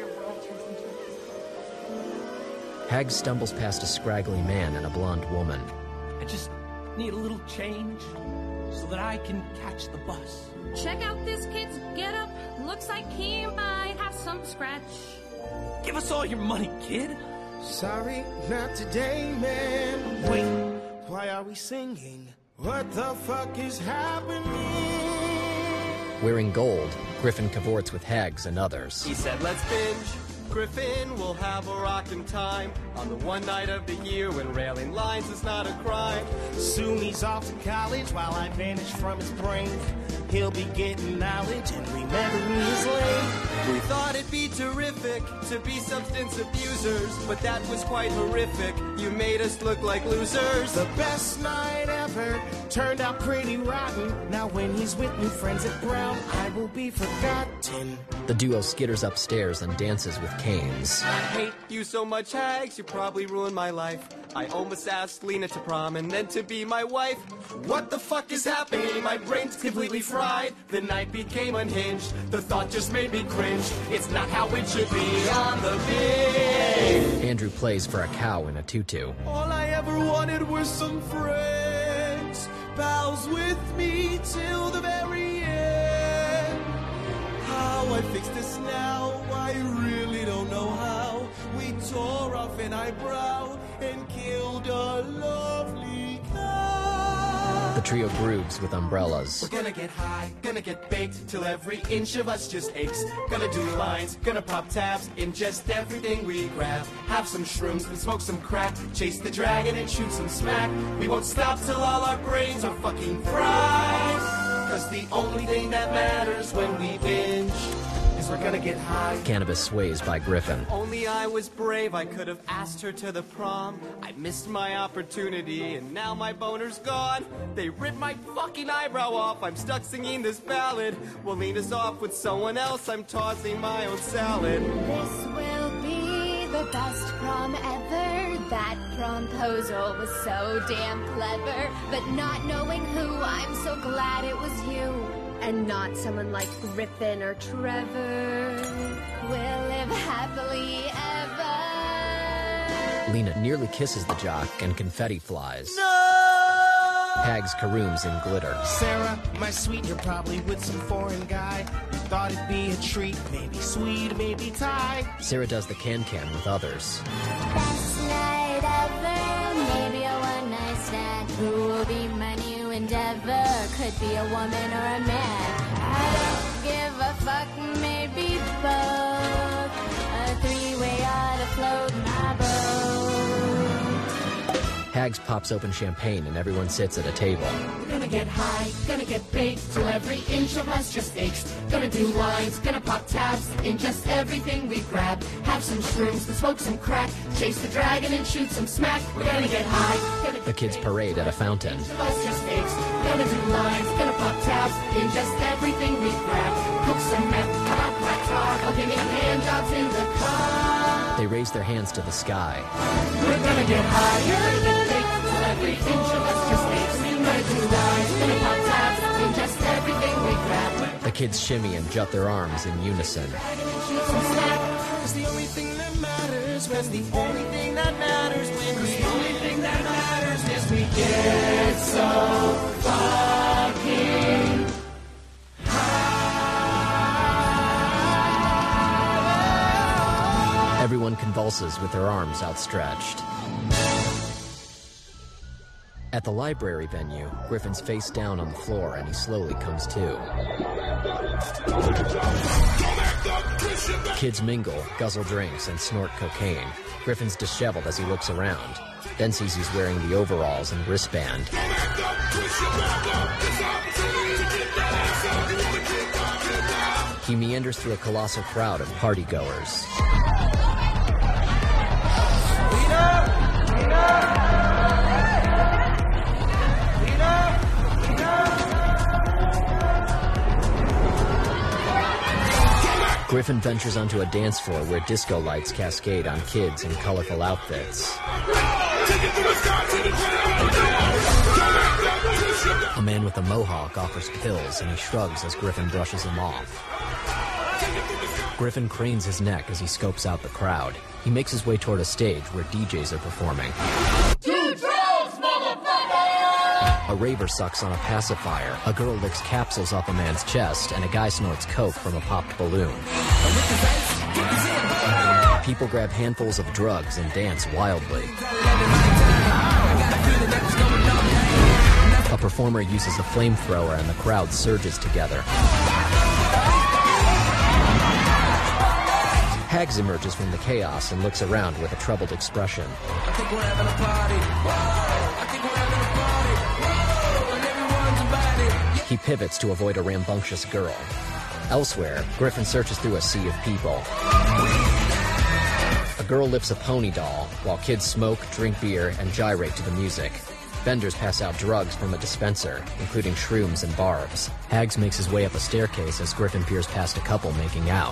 Hags stumbles past a scraggly man and a blonde woman. I just need a little change so that I can catch the bus. Check out this kid's getup. Looks like he might have some scratch. Give us all your money, kid. Sorry, not today, man. Wait, why are we singing? What the fuck is happening? Wearing gold, Griffin cavorts with Hags and others. He said, let's binge. Griffin will have a rockin' time on the one night of the year when railing lines is not a crime. Soon he's off to college while I vanish from his brain. He'll be getting knowledge and remembering his lane. We thought it'd be terrific to be substance abusers, but that was quite horrific. You made us look like losers. The best night ever turned out pretty rotten. Now when he's with new friends at Brown, I will be forgotten. The duo skitters upstairs and dances with canes. I hate you so much, Hags, you probably ruined my life. I almost asked Lena to prom and then to be my wife. What the fuck is happening? My brain's completely fried. The night became unhinged. The thought just made me cringe. It's not how it should be on the big. Andrew plays for a cow in a tutu. All I ever wanted were some friends, pals with me till the very end. How I fix this now, I really don't know how. We tore off an eyebrow and killed a lovely cow. The trio grooves with umbrellas. We're gonna get high, gonna get baked till every inch of us just aches. Gonna do lines, gonna pop tabs in just everything we grab. Have some shrooms and smoke some crack. Chase the dragon and shoot some smack. We won't stop till all our brains are fucking fried. Cause the only thing that matters when we binge is we're gonna get high. Cannabis sways by Griffin. Only I was brave, I could have asked her to the prom. I missed my opportunity, and now my boner's gone. They ripped my fucking eyebrow off, I'm stuck singing this ballad. We'll lean us off with someone else, I'm tossing my own salad. This will be the best prom ever. That promposal was so damn clever. But not knowing who, I'm so glad it was you. And not someone like Griffin or Trevor. We'll live happily ever. Lena nearly kisses the jock and confetti flies. No! Hags carooms in glitter. Sarah, my sweet, you're probably with some foreign guy. You thought it'd be a treat, maybe sweet, maybe Thai. Sarah does the can-can with others. Best night ever, maybe a one-night stand. Who will be my new endeavor? Could be a woman or a man. I don't give a fuck, maybe both. A three-way ought to float my boat. Hags pops open champagne and everyone sits at a table. Gonna get high, gonna get baked till every inch of us just aches. Gonna do lines, gonna pop tabs in just everything we grab. Have some shrooms and smoke some crack. Chase the dragon and shoot some smack. We're gonna get high. Gonna The kids parade at a fountain. us just aches. Gonna do lines, gonna pop tabs in just everything we grab. Cook some meth, pop my car. I'll give me hand jobs in the car. They raise their hands to the sky. We're gonna get higher than till every inch of us just aches. Gonna do lines, gonna pop tabs in just everything we grab. The kids shimmy and jut their arms in unison. Shoot some snack. It's the only thing that matters. When the only thing that matters. When The only thing that matters is we get so fucking Everyone convulses with their arms outstretched. At the library venue, Griffin's face down on the floor and he slowly comes to. Kids mingle, guzzle drinks, and snort cocaine. Griffin's disheveled as he looks around, then sees he's wearing the overalls and wristband. He meanders through a colossal crowd of partygoers. Griffin ventures onto a dance floor where disco lights cascade on kids in colorful outfits. A man with a mohawk offers pills, and he shrugs as Griffin brushes him off. Griffin cranes his neck as he scopes out the crowd. He makes his way toward a stage where D Js are performing. Two drugs, motherfucker! A raver sucks on a pacifier, a girl licks capsules off a man's chest, and a guy snorts coke from a popped balloon. People grab handfuls of drugs and dance wildly. A performer uses a flamethrower and the crowd surges together. Hags emerges from the chaos and looks around with a troubled expression. I think we're having a party. Whoa, I think we're having a party. Whoa, and everyone's invited. He pivots to avoid a rambunctious girl. Elsewhere, Griffin searches through a sea of people. A girl lifts a pony doll, while kids smoke, drink beer, and gyrate to the music. Vendors pass out drugs from a dispenser, including shrooms and barbs. Hags makes his way up a staircase as Griffin peers past a couple making out.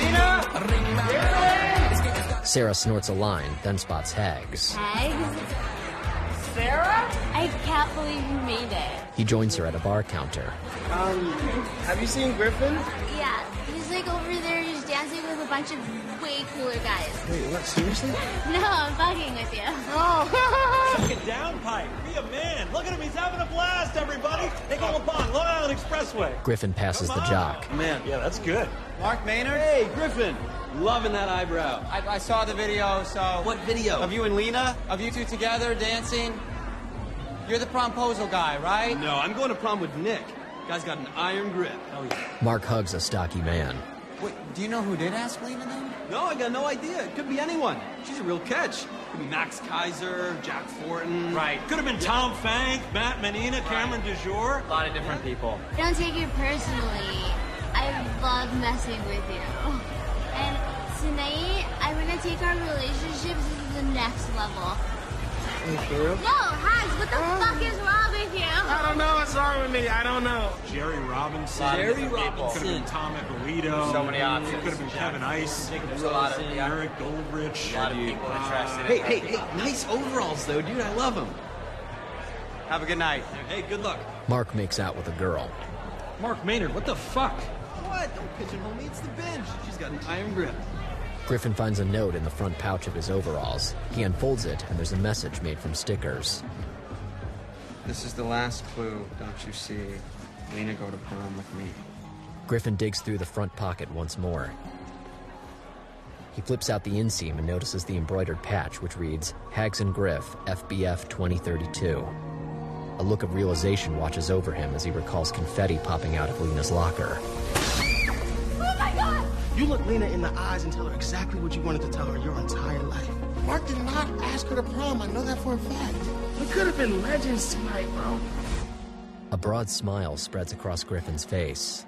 Sarah snorts a line, then spots Hags. Hags? Sarah? I can't believe you made it. He joins her at a bar counter. Um, have you seen Griffin? Yeah, he's like over there just dancing with a bunch of way cooler guys. Wait, what, seriously? No, I'm fucking with you. Oh! Suck it down, Pike. Be a man. Look at him. He's having a blast, everybody. Take all upon Long Island Expressway. Griffin passes the jock. Man, yeah, that's good. Mark Maynard? Hey, Griffin. Loving that eyebrow. I, I saw the video, so... What video? Of you and Lena? Of you two together, dancing? You're the promposal guy, right? No, I'm going to prom with Nick. Guy's got an iron grip. Oh, yeah. Mark hugs a stocky man. Wait, do you know who did ask Lena then? No, I got no idea. It could be anyone. She's a real catch. Could be Max Kaiser, Jack Thornton. Right. Could have been Tom Fank, Matt Menina, Cameron DeJour. A lot of different people. Don't take it personally. I love messing with you. And tonight, I'm gonna take our relationships to the next level. Are you for real? No, Hags, what the um, fuck is wrong with you? I don't know what's wrong with me. I don't know. Jerry Robinson. Jerry Could Robinson. have been Tom Ippolito. So many options. Could have been Kevin Ice. There's a lot of, yeah. Eric Goldrich. A lot of people interested. Hey, hey, hey, nice overalls though, dude. I love them. Have a good night. Hey, good luck. Mark makes out with a girl. Mark Maynard, what the fuck? What? Don't pigeonhole me. It's the binge. She's got an iron grip. Griffin finds a note in the front pouch of his overalls. He unfolds it, and there's a message made from stickers. This is the last clue, don't you see? Lena go to prom with me. Griffin digs through the front pocket once more. He flips out the inseam and notices the embroidered patch, which reads, Hags and Griff, F B F twenty thirty-two. A look of realization watches over him as he recalls confetti popping out of Lena's locker. Oh my god! You look Lena in the eyes and tell her exactly what you wanted to tell her your entire life. Mark did not ask her to prom. I know that for a fact. We could have been legends tonight, bro. A broad smile spreads across Griffin's face.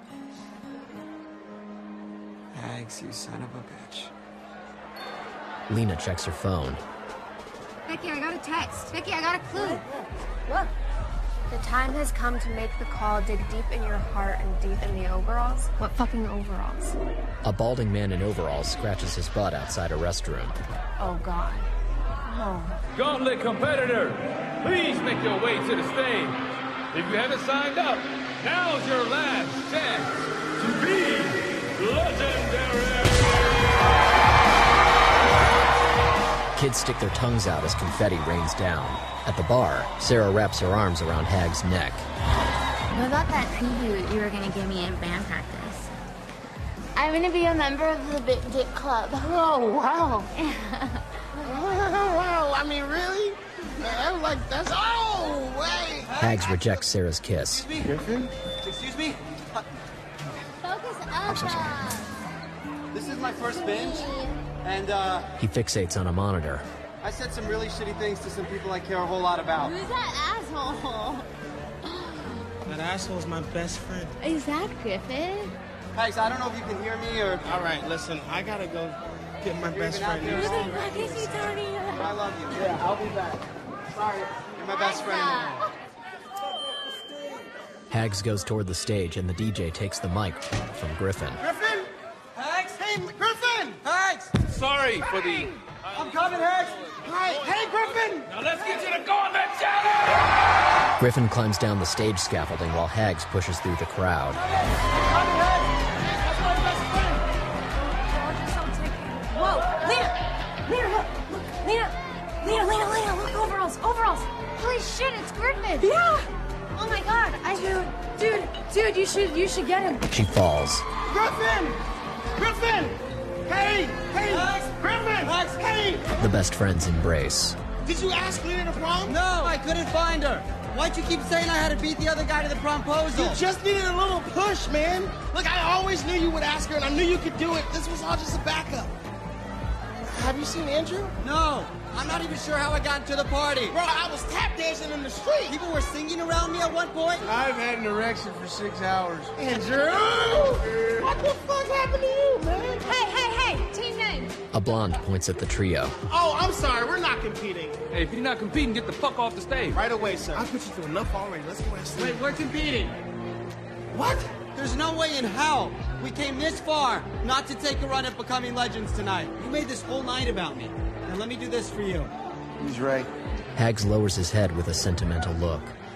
Hags, you son of a bitch. Lena checks her phone. Becky, I got a text. Becky, I got a clue. Look. The time has come to make the call, dig deep in your heart and deep in the overalls. What fucking overalls? A balding man in overalls scratches his butt outside a restroom. Oh, God. Oh. Gauntlet competitor, please make your way to the stage. If you haven't signed up, now's your last chance to be legendary. Kids stick their tongues out as confetti rains down. At the bar, Sarah wraps her arms around Hag's neck. What about that preview you were gonna give me in band practice? I'm gonna be a member of the Big Dick Club. Oh, wow. Wow, I mean, really? I was like, that's, oh, wait. Hags rejects Sarah's kiss. Excuse me? Griffin? Excuse me? Focus up. I'm so sorry. This is my first binge, and, uh... He fixates on a monitor. I said some really shitty things to some people I care a whole lot about. Who's that asshole? That asshole's my best friend. Is that Griffin? Guys, I don't know if you can hear me or... All right, listen, I gotta go get my You're best even out friend. there. Who the fuck is he talking about? I love you. Yeah, I'll be back. Sorry. You're my best friend. Hags goes toward the stage, and the D J takes the mic from Griffin. Griffin? Hags? Hags! Sorry for the... I'm coming, Hags! Hi, hey, Griffin! Now let's get to the gauntlet challenge! Griffin climbs down the stage scaffolding while Hags pushes through the crowd. Whoa, Lena! Lena, look! Look, Lena! Lena, Lena, Lena, look, overalls, overalls! Holy shit, it's Griffin! Yeah! Oh my god, I... Dude, dude, dude, you should, you should get him. She falls. Griffin! Griffin! Hey! Hey! Max! Griffin! Max! Hey! The best friends embrace. Did you ask Lena to prom? No, I couldn't find her. Why'd you keep saying I had to beat the other guy to the promposal? You just needed a little push, man. Look, I always knew you would ask her, and I knew you could do it. This was all just a backup. Have you seen Andrew? No. I'm not even sure how I got into the party. Bro, I was tap dancing in the street. People were singing around me at one point. I've had an erection for six hours. Andrew! What the fuck happened to you, man? Hey, hey, hey, team name. A blonde points at the trio. Oh, I'm sorry. We're not competing. Hey, if you're not competing, get the fuck off the stage. Right away, sir. I put you through enough already. Let's go ask Wait, we're competing. What? There's no way in hell we came this far not to take a run at becoming legends tonight. You made this whole night about me. Now let me do this for you. He's right. Hags lowers his head with a sentimental look.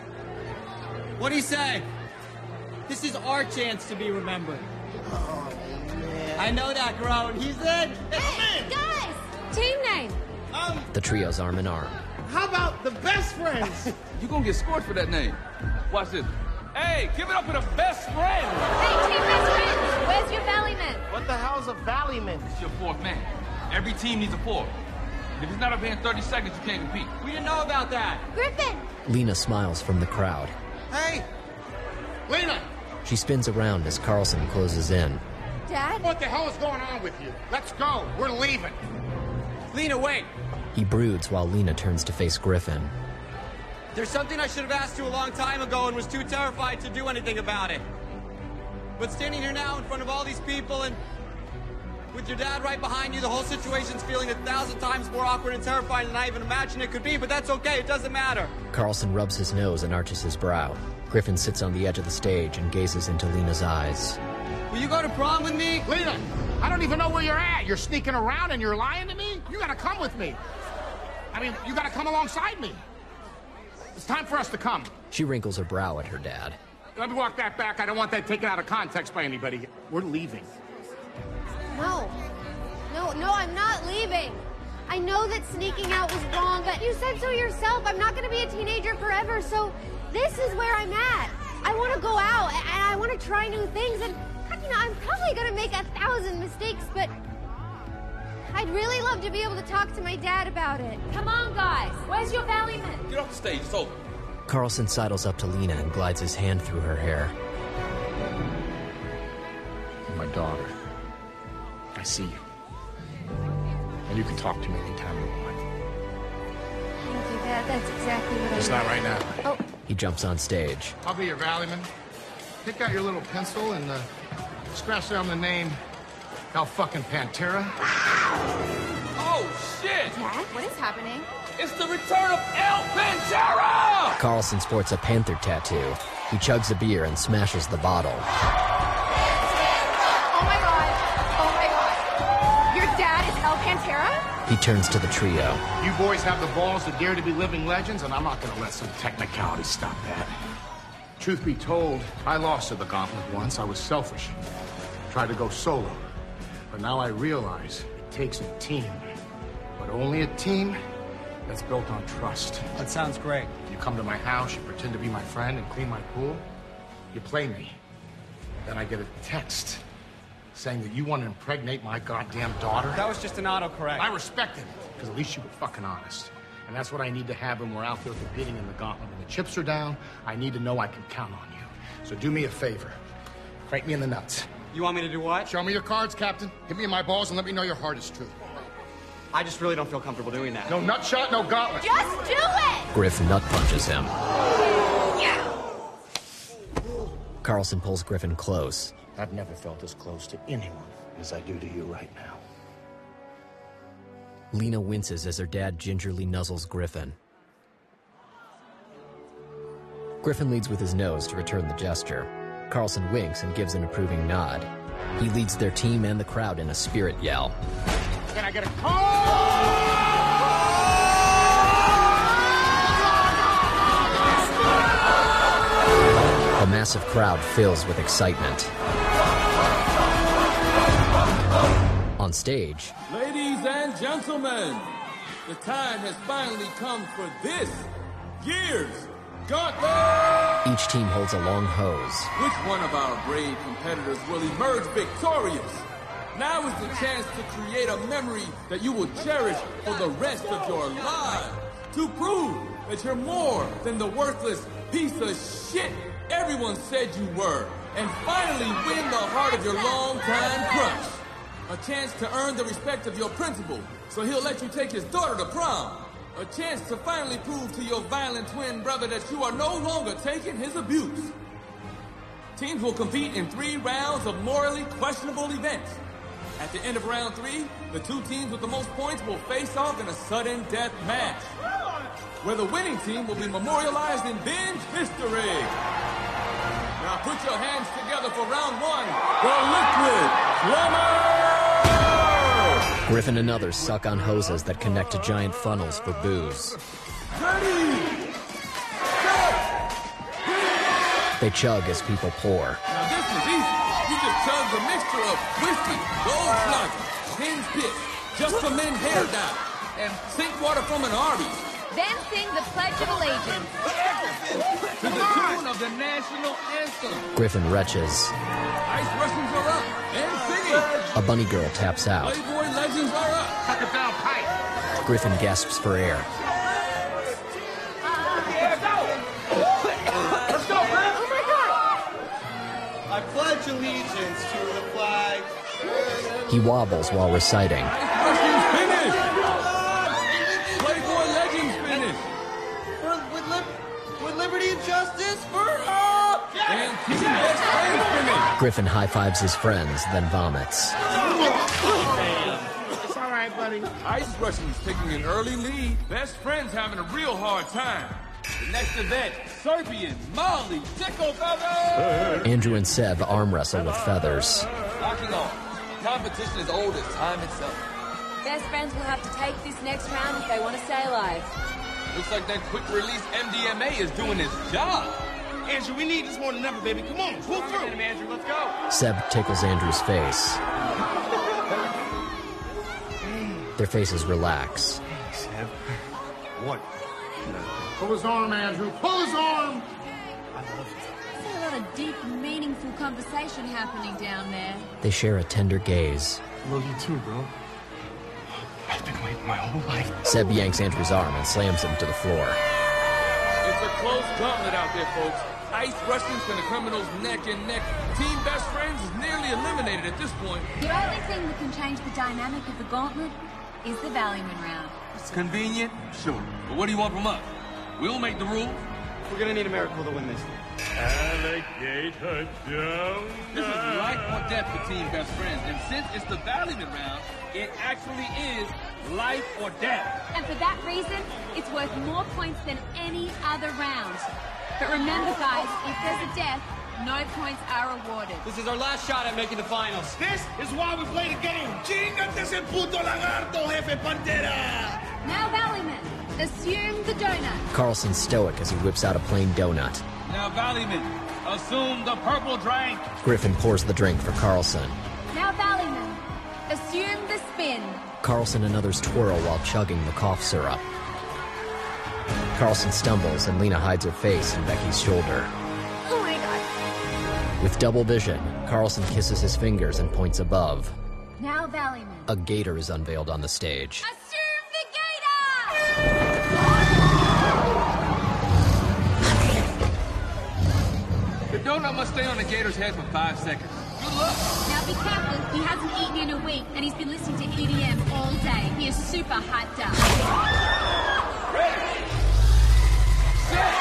What do you say? This is our chance to be remembered. Oh, man. I know that, Grown. He's in. Hey, guys! Team name. Um, The trio's arm in arm. how about the best friends? You gonna get scored for that name. Watch this. Hey, give it up for the best friend! Hey, team best friends. Where's your valley man? What the hell's a valley man? It's your fourth man. Every team needs a fourth. If he's not up here in thirty seconds, you can't compete. We didn't know about that. Griffin. Lena smiles from the crowd. Hey! Lena! She spins around as Carlson closes in. Dad? What the hell is going on with you? Let's go. We're leaving. Lena, wait. He broods while Lena turns to face Griffin. There's something I should have asked you a long time ago and was too terrified to do anything about it. But standing here now in front of all these people and with your dad right behind you, the whole situation's feeling a thousand times more awkward and terrifying than I even imagined it could be, but that's okay, it doesn't matter. Carlson rubs his nose and arches his brow. Griffin sits on the edge of the stage and gazes into Lena's eyes. Will you go to prom with me? Lena, I don't even know where you're at. You're sneaking around and you're lying to me? You gotta come with me. I mean, you gotta come alongside me. It's time for us to come. She wrinkles her brow at her dad. Let me walk that back. I don't want that taken out of context by anybody. We're leaving. No. No, no, I'm not leaving. I know that sneaking out was wrong, but you said so yourself. I'm not going to be a teenager forever, so this is where I'm at. I want to go out, and I want to try new things, and, you know, I'm probably going to make a thousand mistakes, but I'd really love to be able to talk to my dad about it. Come on, guys. Where's your valley man? Get off the stage. It's over. Carlson sidles up to Lena and glides his hand through her hair. My daughter. I see you. And you can talk to me anytime you want. Thank you, Dad. That's exactly what I It's need. not right now. Oh, He jumps on stage. I'll be your valleyman. Pick out your little pencil and uh, scratch down the name El fucking Pantera. Oh, shit! Dad, what is happening? It's the return of El Pantera! Carlson sports a panther tattoo. He chugs a beer and smashes the bottle. Oh my god. Oh my god. Your dad is El Pantera? He turns to the trio. You boys have the balls to dare to be living legends, and I'm not going to let some technicality stop that. Truth be told, I lost to the gauntlet once. I was selfish. Tried to go solo. But now I realize it takes a team. But only a team that's built on trust. That sounds great. You come to my house, you pretend to be my friend and clean my pool. You play me. Then I get a text saying that you want to impregnate my goddamn daughter. That was just an autocorrect. I respect it, because at least you were fucking honest. And that's what I need to have when we're out there competing in the gauntlet. When the chips are down, I need to know I can count on you. So do me a favor. Crank me in the nuts. You want me to do what? Show me your cards, Captain. Hit me in my balls and let me know your heart is true. I just really don't feel comfortable doing that. No nut shot, no gauntlet. Just do it! Griff nut punches him. Carlson pulls Griffin close. I've never felt as close to anyone as I do to you right now. Lena winces as her dad gingerly nuzzles Griffin. Griffin leads with his nose to return the gesture. Carlson winks and gives an approving nod. He leads their team and the crowd in a spirit yell. Can I get a call? The massive crowd fills with excitement. On stage, Ladies and gentlemen, the time has finally come for this year's Gauntlet! each team holds a long hose. Which one of our brave competitors will emerge victorious? Now is the chance to create a memory that you will cherish for the rest of your lives. To prove that you're more than the worthless piece of shit everyone said you were. And finally win the heart of your longtime crush. A chance to earn the respect of your principal, so he'll let you take his daughter to prom. A chance to finally prove to your violent twin brother that you are no longer taking his abuse. Teams will compete in three rounds of morally questionable events. At the end of round three, the two teams with the most points will face off in a sudden death match, where the winning team will be memorialized in binge history. Now put your hands together for round one, the Liquid Plumber! Griffin and others suck on hoses that connect to giant funnels for booze. Ready! They chug as people pour. Now this is easy. You just chug a mixture of whiskey, Goldschlager, Penn's Pit, Just for Men hair dye, and sink water from an Arby's. Then sing the Pledge of Allegiance. To the tune of the national anthem. Griffin retches. Ice Russians are up and singing. A bunny girl taps out. Playboy legends are up. Tuck it down, pipe. Griffin gasps for air. Yeah, go. Let's go, man. Oh my God! I pledge allegiance to the flag. He wobbles while reciting. Ice Russians finished. Playboy legends finished. For, with, li with liberty and justice for all. And Team Best Friends finished. Griffin high-fives his friends, then vomits. It's all right, buddy. Ice Russians taking an early lead. Best Friends having a real hard time. The next event, Serbian, Molly, Tickle Feathers! Andrew and Seb arm wrestle with feathers. Locking on. Competition is old as time itself. Best Friends will have to take this next round if they want to stay alive. Looks like that quick-release M D M A is doing its job. Andrew, we need this more than ever, baby. Come on, pull through. Andrew, let's go. Seb tickles Andrew's face. Their faces relax. Seb, what? Pull his arm, Andrew. Pull his arm! There's a lot of deep, meaningful conversation happening down there. They share a tender gaze. Love you too, bro. I've been waiting my whole life. Seb yanks Andrew's arm and slams him to the floor. It's a close gauntlet out there, folks. Ice Russians and the criminals neck and neck. Team Best Friends is nearly eliminated at this point. The only thing that can change the dynamic of the gauntlet is the Valleyman round. Convenient? Sure. But what do you want from us? We'll make the rules. We're gonna need a miracle to win this. Alligator down. This is life or death for Team Best Friends. And since it's the Valleyman round, it actually is life or death. And for that reason, it's worth more points than any other round. But remember, guys, if there's a death, no points are awarded. This is our last shot at making the finals. This is why we play the game. Chingate ese puto lagarto, jefe Pantera. Now, Valleyman, assume the donut. Carlson's stoic as he whips out a plain donut. Now, Valleyman, assume the purple drink. Griffin pours the drink for Carlson. Now, Valleyman, assume the spin. Carlson and others twirl while chugging the cough syrup. Carlson stumbles and Lena hides her face in Becky's shoulder. Oh my God. With double vision, Carlson kisses his fingers and points above. Now, Valleyman. A gator is unveiled on the stage. Assume the gator! The donut must stay on the gator's head for five seconds. Good luck. Now be careful, he hasn't eaten in a week, and he's been listening to E D M all day. He is super hyped up. Ready, set,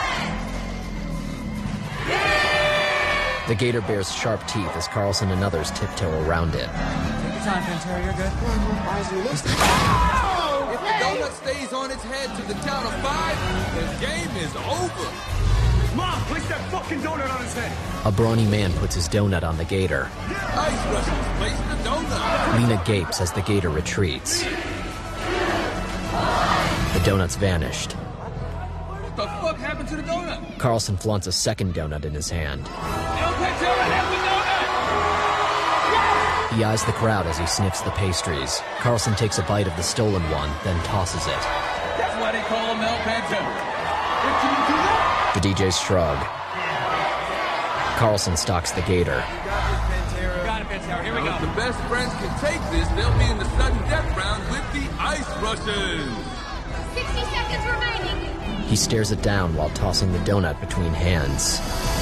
The gator bears sharp teeth as Carlson and others tiptoe around it. Take your time, Pantera, you're good. If the donut stays on its head to the count of five, the game is over. Mom, place that fucking donut on his head. A brawny man puts his donut on the gator. Ice Russians, place the donut. Lena gapes as the gator retreats. The donut's vanished. What the fuck happened to the donut? Carlson flaunts a second donut in his hand. El Pantera has the donut! He eyes the crowd as he sniffs the pastries. Carlson takes a bite of the stolen one, then tosses it. That's why they call him El Pantera. What can you do that? The D Js shrug. Carlson stalks the gator. Got it, Pantera. Here we go. If the best friends can take this, they'll be in the sudden death round with the Ice Russians. sixty seconds remaining. He stares it down while tossing the donut between hands.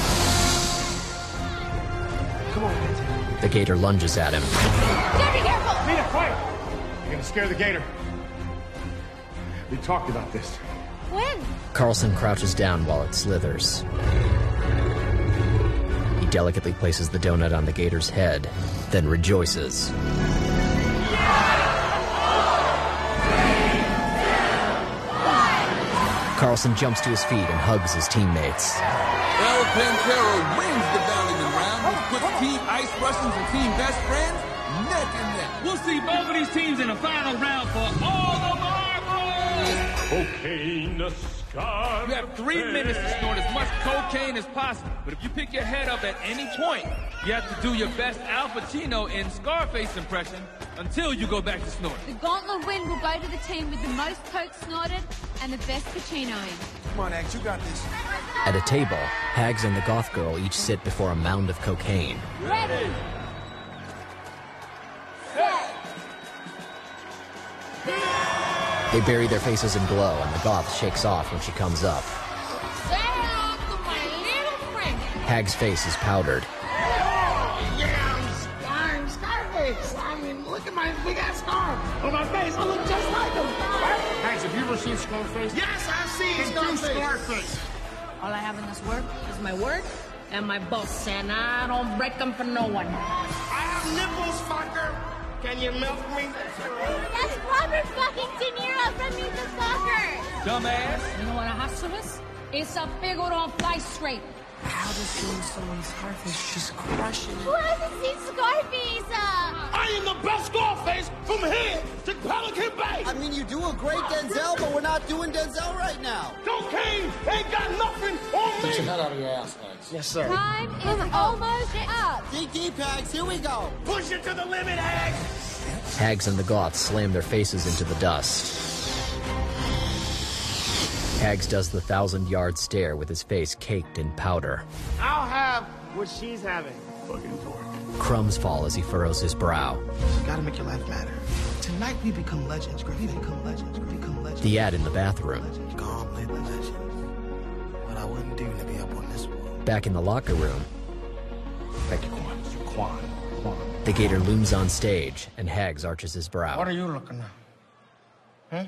Come on, Pantera. The gator lunges at him. Be careful! Nina, quiet! You're gonna scare the gator. We talked about this. When? Carlson crouches down while it slithers. He delicately places the donut on the gator's head, then rejoices. Carlson jumps to his feet and hugs his teammates. El Pantera wins the Ballyman round, which puts Team Ice Russians and Team Best Friends neck and neck. We'll see both of these teams in the final round for all the marbles! Cocaine, scar. You have three minutes to snort as much cocaine as possible, but if you pick your head up at any point, you have to do your best Al Pacino in Scarface impression until you go back to snort. The gauntlet win will go to the team with the most coke snorted and the best Pacinoing. Come on, Axe, you got this. At a table, Hags and the goth girl each sit before a mound of cocaine. Ready! They bury their faces in glow, and the goth shakes off when she comes up. Say hello to my little friend. Hag's face is powdered. Yeah, I'm, I'm Scarface. I mean, look at my big ass scar on my face. I look just like him. Hags, have you ever seen Scarface? Yes, I've seen Scarface. Scarface. All I have in this work is my word and my boss, and I don't break them for no one. I have nipples, fucker. Can you milk me? That's Robert fucking De Niro from Meet the Fockers. Dumbass. You know what a hustle is? It's a big old on fly straight. How does seeing someone Scarface just crushing Who hasn't seen Scarface? Uh... I am the best Scarface from here to Pelican Bay. I mean, you do a great Denzel, but we're not doing Denzel right now. Cocaine ain't got nothing on me. Get your head out of your ass, Hags. Yes, sir. Time is almost up. Dig deep, Hags. Here we go. Push it to the limit, Hags. Hags and the goths slam their faces into the dust. Hags does the thousand-yard stare with his face caked in powder. I'll have what she's having. Fucking dork. Crumbs fall as he furrows his brow. You gotta make your life matter. Tonight we become legends, Griffin. We become legends. We become legends. The ad in the bathroom. Gauntlet legends. What I wouldn't do to be up on this wall. Back in the locker room, Thank you, Quan. Quan. Quan. the gator looms on stage, and Hags arches his brow. What are you looking at? Huh?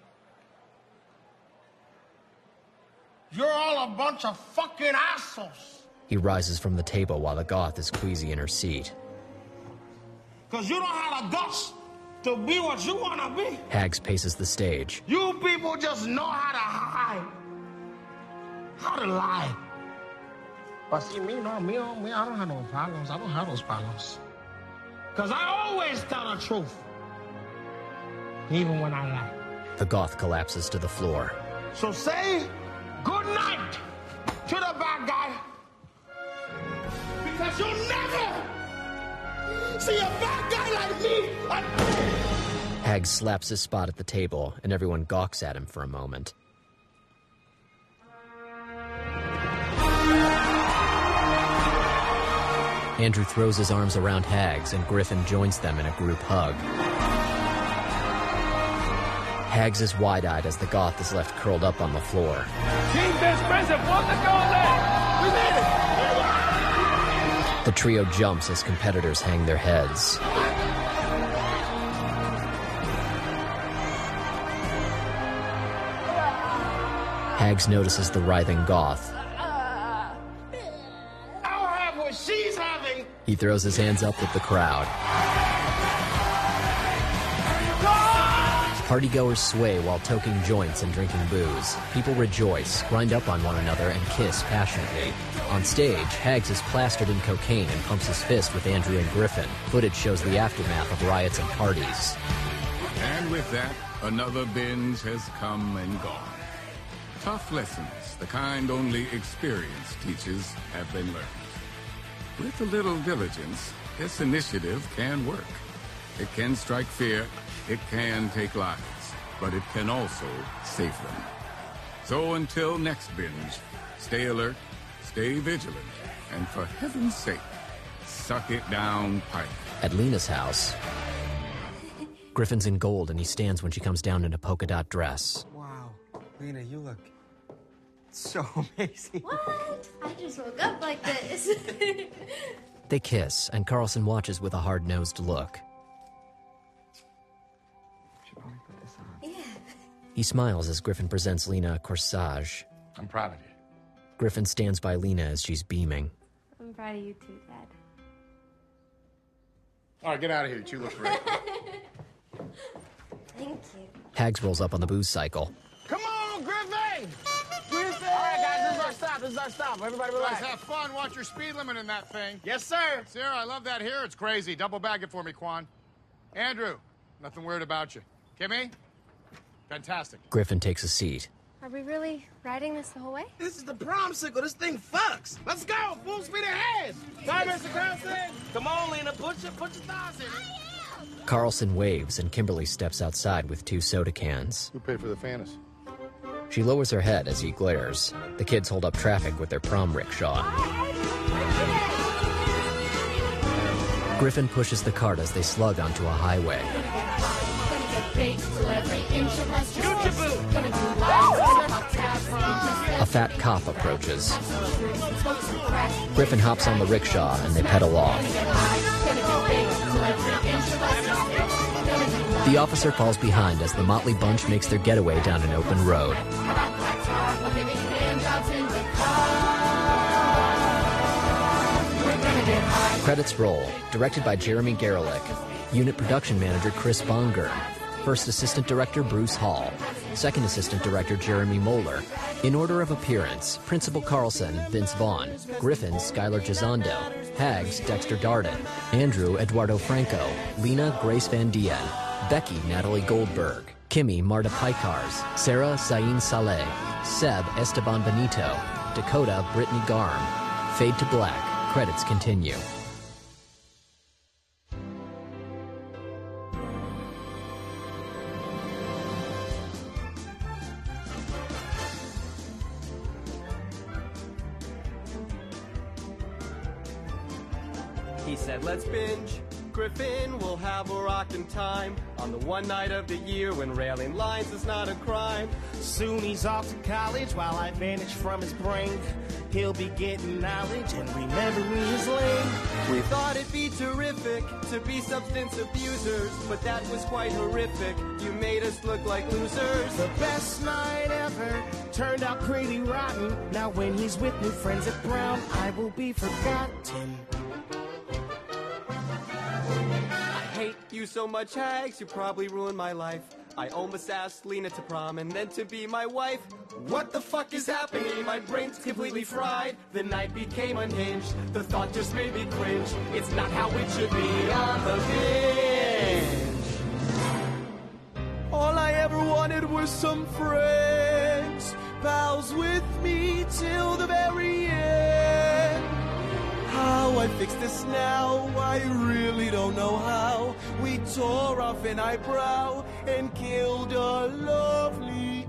You're all a bunch of fucking assholes. He rises from the table while the goth is queasy in her seat. Because you don't have the guts to be what you want to be. Hags paces the stage. You people just know how to hide. How to lie. But see, me, no, me, no, me, I don't have no problems. I don't have those problems. Because I always tell the truth. Even when I lie. The goth collapses to the floor. So say good night to the bad guy. Because you'll never see a bad guy like me. Like... Hags slaps his spot at the table, and everyone gawks at him for a moment. Andrew throws his arms around Hags, and Griffin joins them in a group hug. Hags is wide-eyed as the goth is left curled up on the floor. Team Best Friends have won the gauntlet! We made it! The trio jumps as competitors hang their heads. Hags notices the writhing goth. I'll have what she's having. He throws his hands up at the crowd. Partygoers sway while toking joints and drinking booze. People rejoice, grind up on one another, and kiss passionately. On stage, Hags is plastered in cocaine and pumps his fist with Andrew and Griffin. Footage shows the aftermath of riots and parties. And with that, another binge has come and gone. Tough lessons, the kind only experience teaches, have been learned. With a little diligence, this initiative can work. It can strike fear, it can take lives, but it can also save them. So until next binge, stay alert, stay vigilant, and for heaven's sake, suck it down, Pike. At Lena's house, Griffin's in gold and he stands when she comes down in a polka dot dress. Wow, Lena, you look so amazing. What? I just woke up like this. They kiss, and Carlson watches with a hard-nosed look. Should probably put this on. Yeah. He smiles as Griffin presents Lena a corsage. I'm proud of you. Griffin stands by Lena as she's beaming. I'm proud of you too, Dad. All right, get out of here. You look great. Thank you. Hags rolls up on the booze cycle. Come on, Griffin! Griffin! All right, guys, this is our stop. This is our stop. Everybody relax. Guys, have fun. Watch your speed limit in that thing. Yes, sir. Sarah, I love that here. It's crazy. Double bag it for me, Quan. Andrew, nothing weird about you. Kimmy? Fantastic. Griffin takes a seat. Are we really riding this the whole way? This is the promsicle. This thing fucks. Let's go. Full speed ahead. Bye, Mister Carlson. Come on, Lena. Put your, put your thighs in. Carlson waves and Kimberly steps outside with two soda cans. Who paid for the fantasy? She lowers her head as he glares. The kids hold up traffic with their prom rickshaw. Griffin pushes the cart as they slug onto a highway. A fat cop approaches. Griffin hops on the rickshaw and they pedal off. The officer falls behind as the motley bunch makes their getaway down an open road. Credits roll. Directed by Jeremy Garelick. Unit production manager Chris Bongern. First assistant director Bruce Hall. Second assistant director Jeremy Moeller. In order of appearance, Principal Carlson, Vince Vaughn. Griffin, Skylar Gisondo. Hags, Dexter Darden. Andrew, Eduardo Franco. Lena, Grace Van Dien. Becky, Natalie Goldberg. Kimmy, Marta Pikars. Sarah, Zayn Saleh. Seb, Esteban Benito. Dakota, Brittany Garm. Fade to black. Credits continue. He said, let's binge. Griffin will have a rockin' time on the one night of the year when railing lines is not a crime. Soon he's off to college while I vanish from his brain. He'll be getting knowledge and remembering his lane. We thought it'd be terrific to be substance abusers, but that was quite horrific. You made us look like losers. The best night ever turned out pretty rotten. Now when he's with new friends at Brown, I will be forgotten. I hate you so much, Hags, you probably ruined my life. I almost asked Lena to prom and then to be my wife. What the fuck is happening? My brain's completely fried. The night became unhinged. The thought just made me cringe. It's not how it should be on the binge. All I ever wanted was some friends, pals with me till the very end. How I fix this now, I really don't know how. We tore off an eyebrow and killed a lovely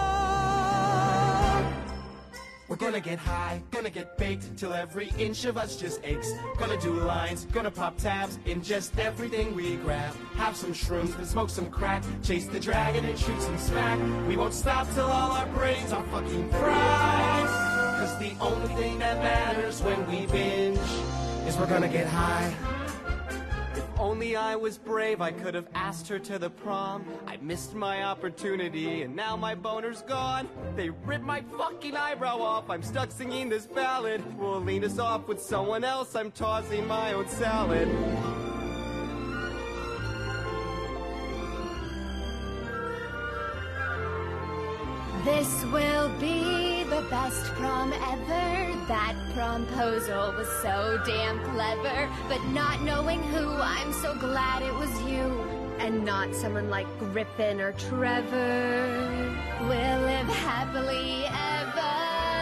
cow. We're gonna get high, gonna get baked till every inch of us just aches. Gonna do lines, gonna pop tabs in just everything we grab. Have some shrooms, then smoke some crack. Chase the dragon and shoot some smack. We won't stop till all our brains are fucking fried. Cause the only thing that matters when we binge is we're gonna get high. If only I was brave, I could have asked her to the prom. I missed my opportunity, and now my boner's gone. They ripped my fucking eyebrow off. I'm stuck singing this ballad. We'll lean us off with someone else. I'm tossing my own salad. This will be the best prom ever. That promposal was so damn clever. But not knowing who, I'm so glad it was you. And not someone like Griffin or Trevor. We'll live happily ever.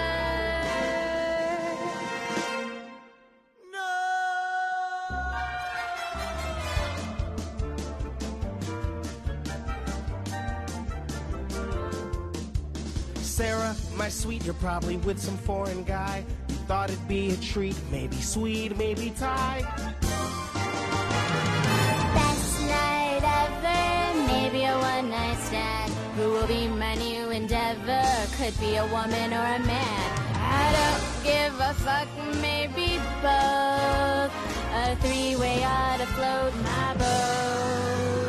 Sarah, my sweet, you're probably with some foreign guy. You thought it'd be a treat, maybe Swede, maybe Thai. Best night ever, maybe a one-night stand. Who will be my new endeavor? Could be a woman or a man. I don't give a fuck, maybe both. A three-way ought to float my boat.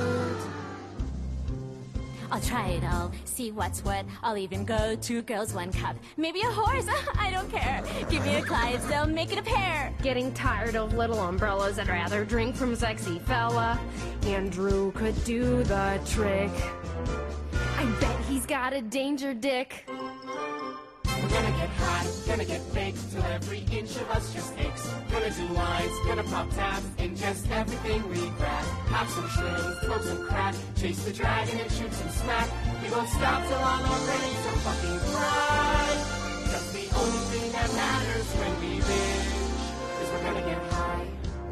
I'll try it all, see what's what. I'll even go two girls, one cup. Maybe a horse, I don't care. Give me a Clydesdale, make it a pair. Getting tired of little umbrellas, I'd rather drink from sexy fella. Andrew could do the trick. I bet he's got a danger dick. We're gonna get high, gonna get big, till every inch of us just aches. Gonna do lines, gonna pop tabs, in just everything we grab. Have some shrooms, smoke some crack, chase the dragon and shoot some smack. We won't stop till all our brains are fucking fried. Cause the only thing that matters when we binge is we're gonna get high.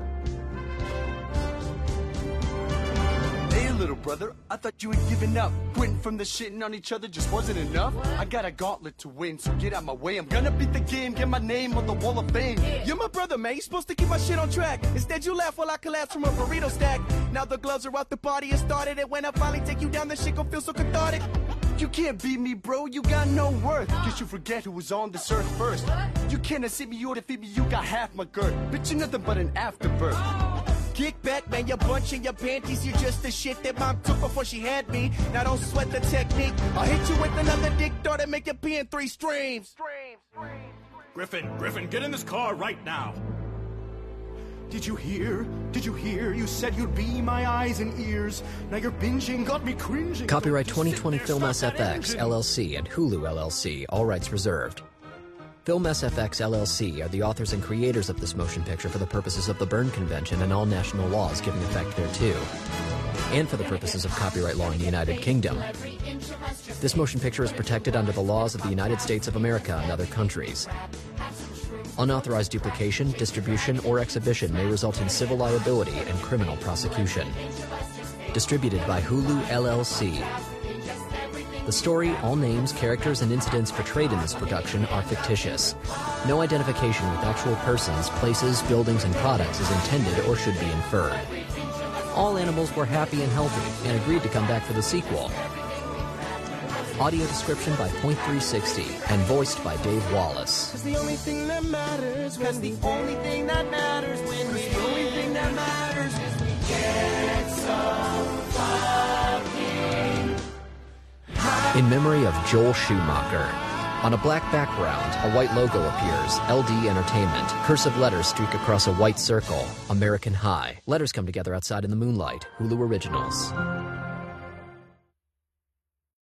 Hey, little brother, I thought you had given up. Quitting from the shitting on each other just wasn't enough. I got a gauntlet to win, so get out my way. I'm gonna beat the game, get my name on the wall of fame. You're my brother, man. You're supposed to keep my shit on track. Instead, you laugh while I collapse from a burrito stack. Now the gloves are out, the party has started. And when I finally take you down, the shit gon' feel so cathartic. You can't beat me, bro. You got no worth. Guess you forget who was on this earth first. You cannot see me or defeat me. You got half my girth. Bitch, you're nothing but an afterbirth. Kick back, man, you're bunching your panties. You're just the shit that mom took before she had me. Now don't sweat the technique. I'll hit you with another dick dart and make it pee in three streams. Griffin, Griffin, get in this car right now. Did you hear? Did you hear? You said you'd be my eyes and ears. Now you're binging, got me cringing. Copyright twenty twenty Film S F X, L L C, and Hulu, L L C. All rights reserved. Film S F X, L L C are the authors and creators of this motion picture for the purposes of the Berne Convention and all national laws giving effect thereto, and for the purposes of copyright law in the United Kingdom. This motion picture is protected under the laws of the United States of America and other countries. Unauthorized duplication, distribution, or exhibition may result in civil liability and criminal prosecution. Distributed by Hulu, L L C. The story, all names, characters, and incidents portrayed in this production are fictitious. No identification with actual persons, places, buildings, and products is intended or should be inferred. All animals were happy and healthy and agreed to come back for the sequel. Audio description by Point three sixty and voiced by Dave Wallace. Cause the only thing that matters Cause the only thing that matters when we the only thing that matters is we get so fucking high. In memory of Joel Schumacher. On a black background, a white logo appears, L D Entertainment. Cursive letters streak across a white circle, American High. Letters come together outside in the moonlight, Hulu Originals.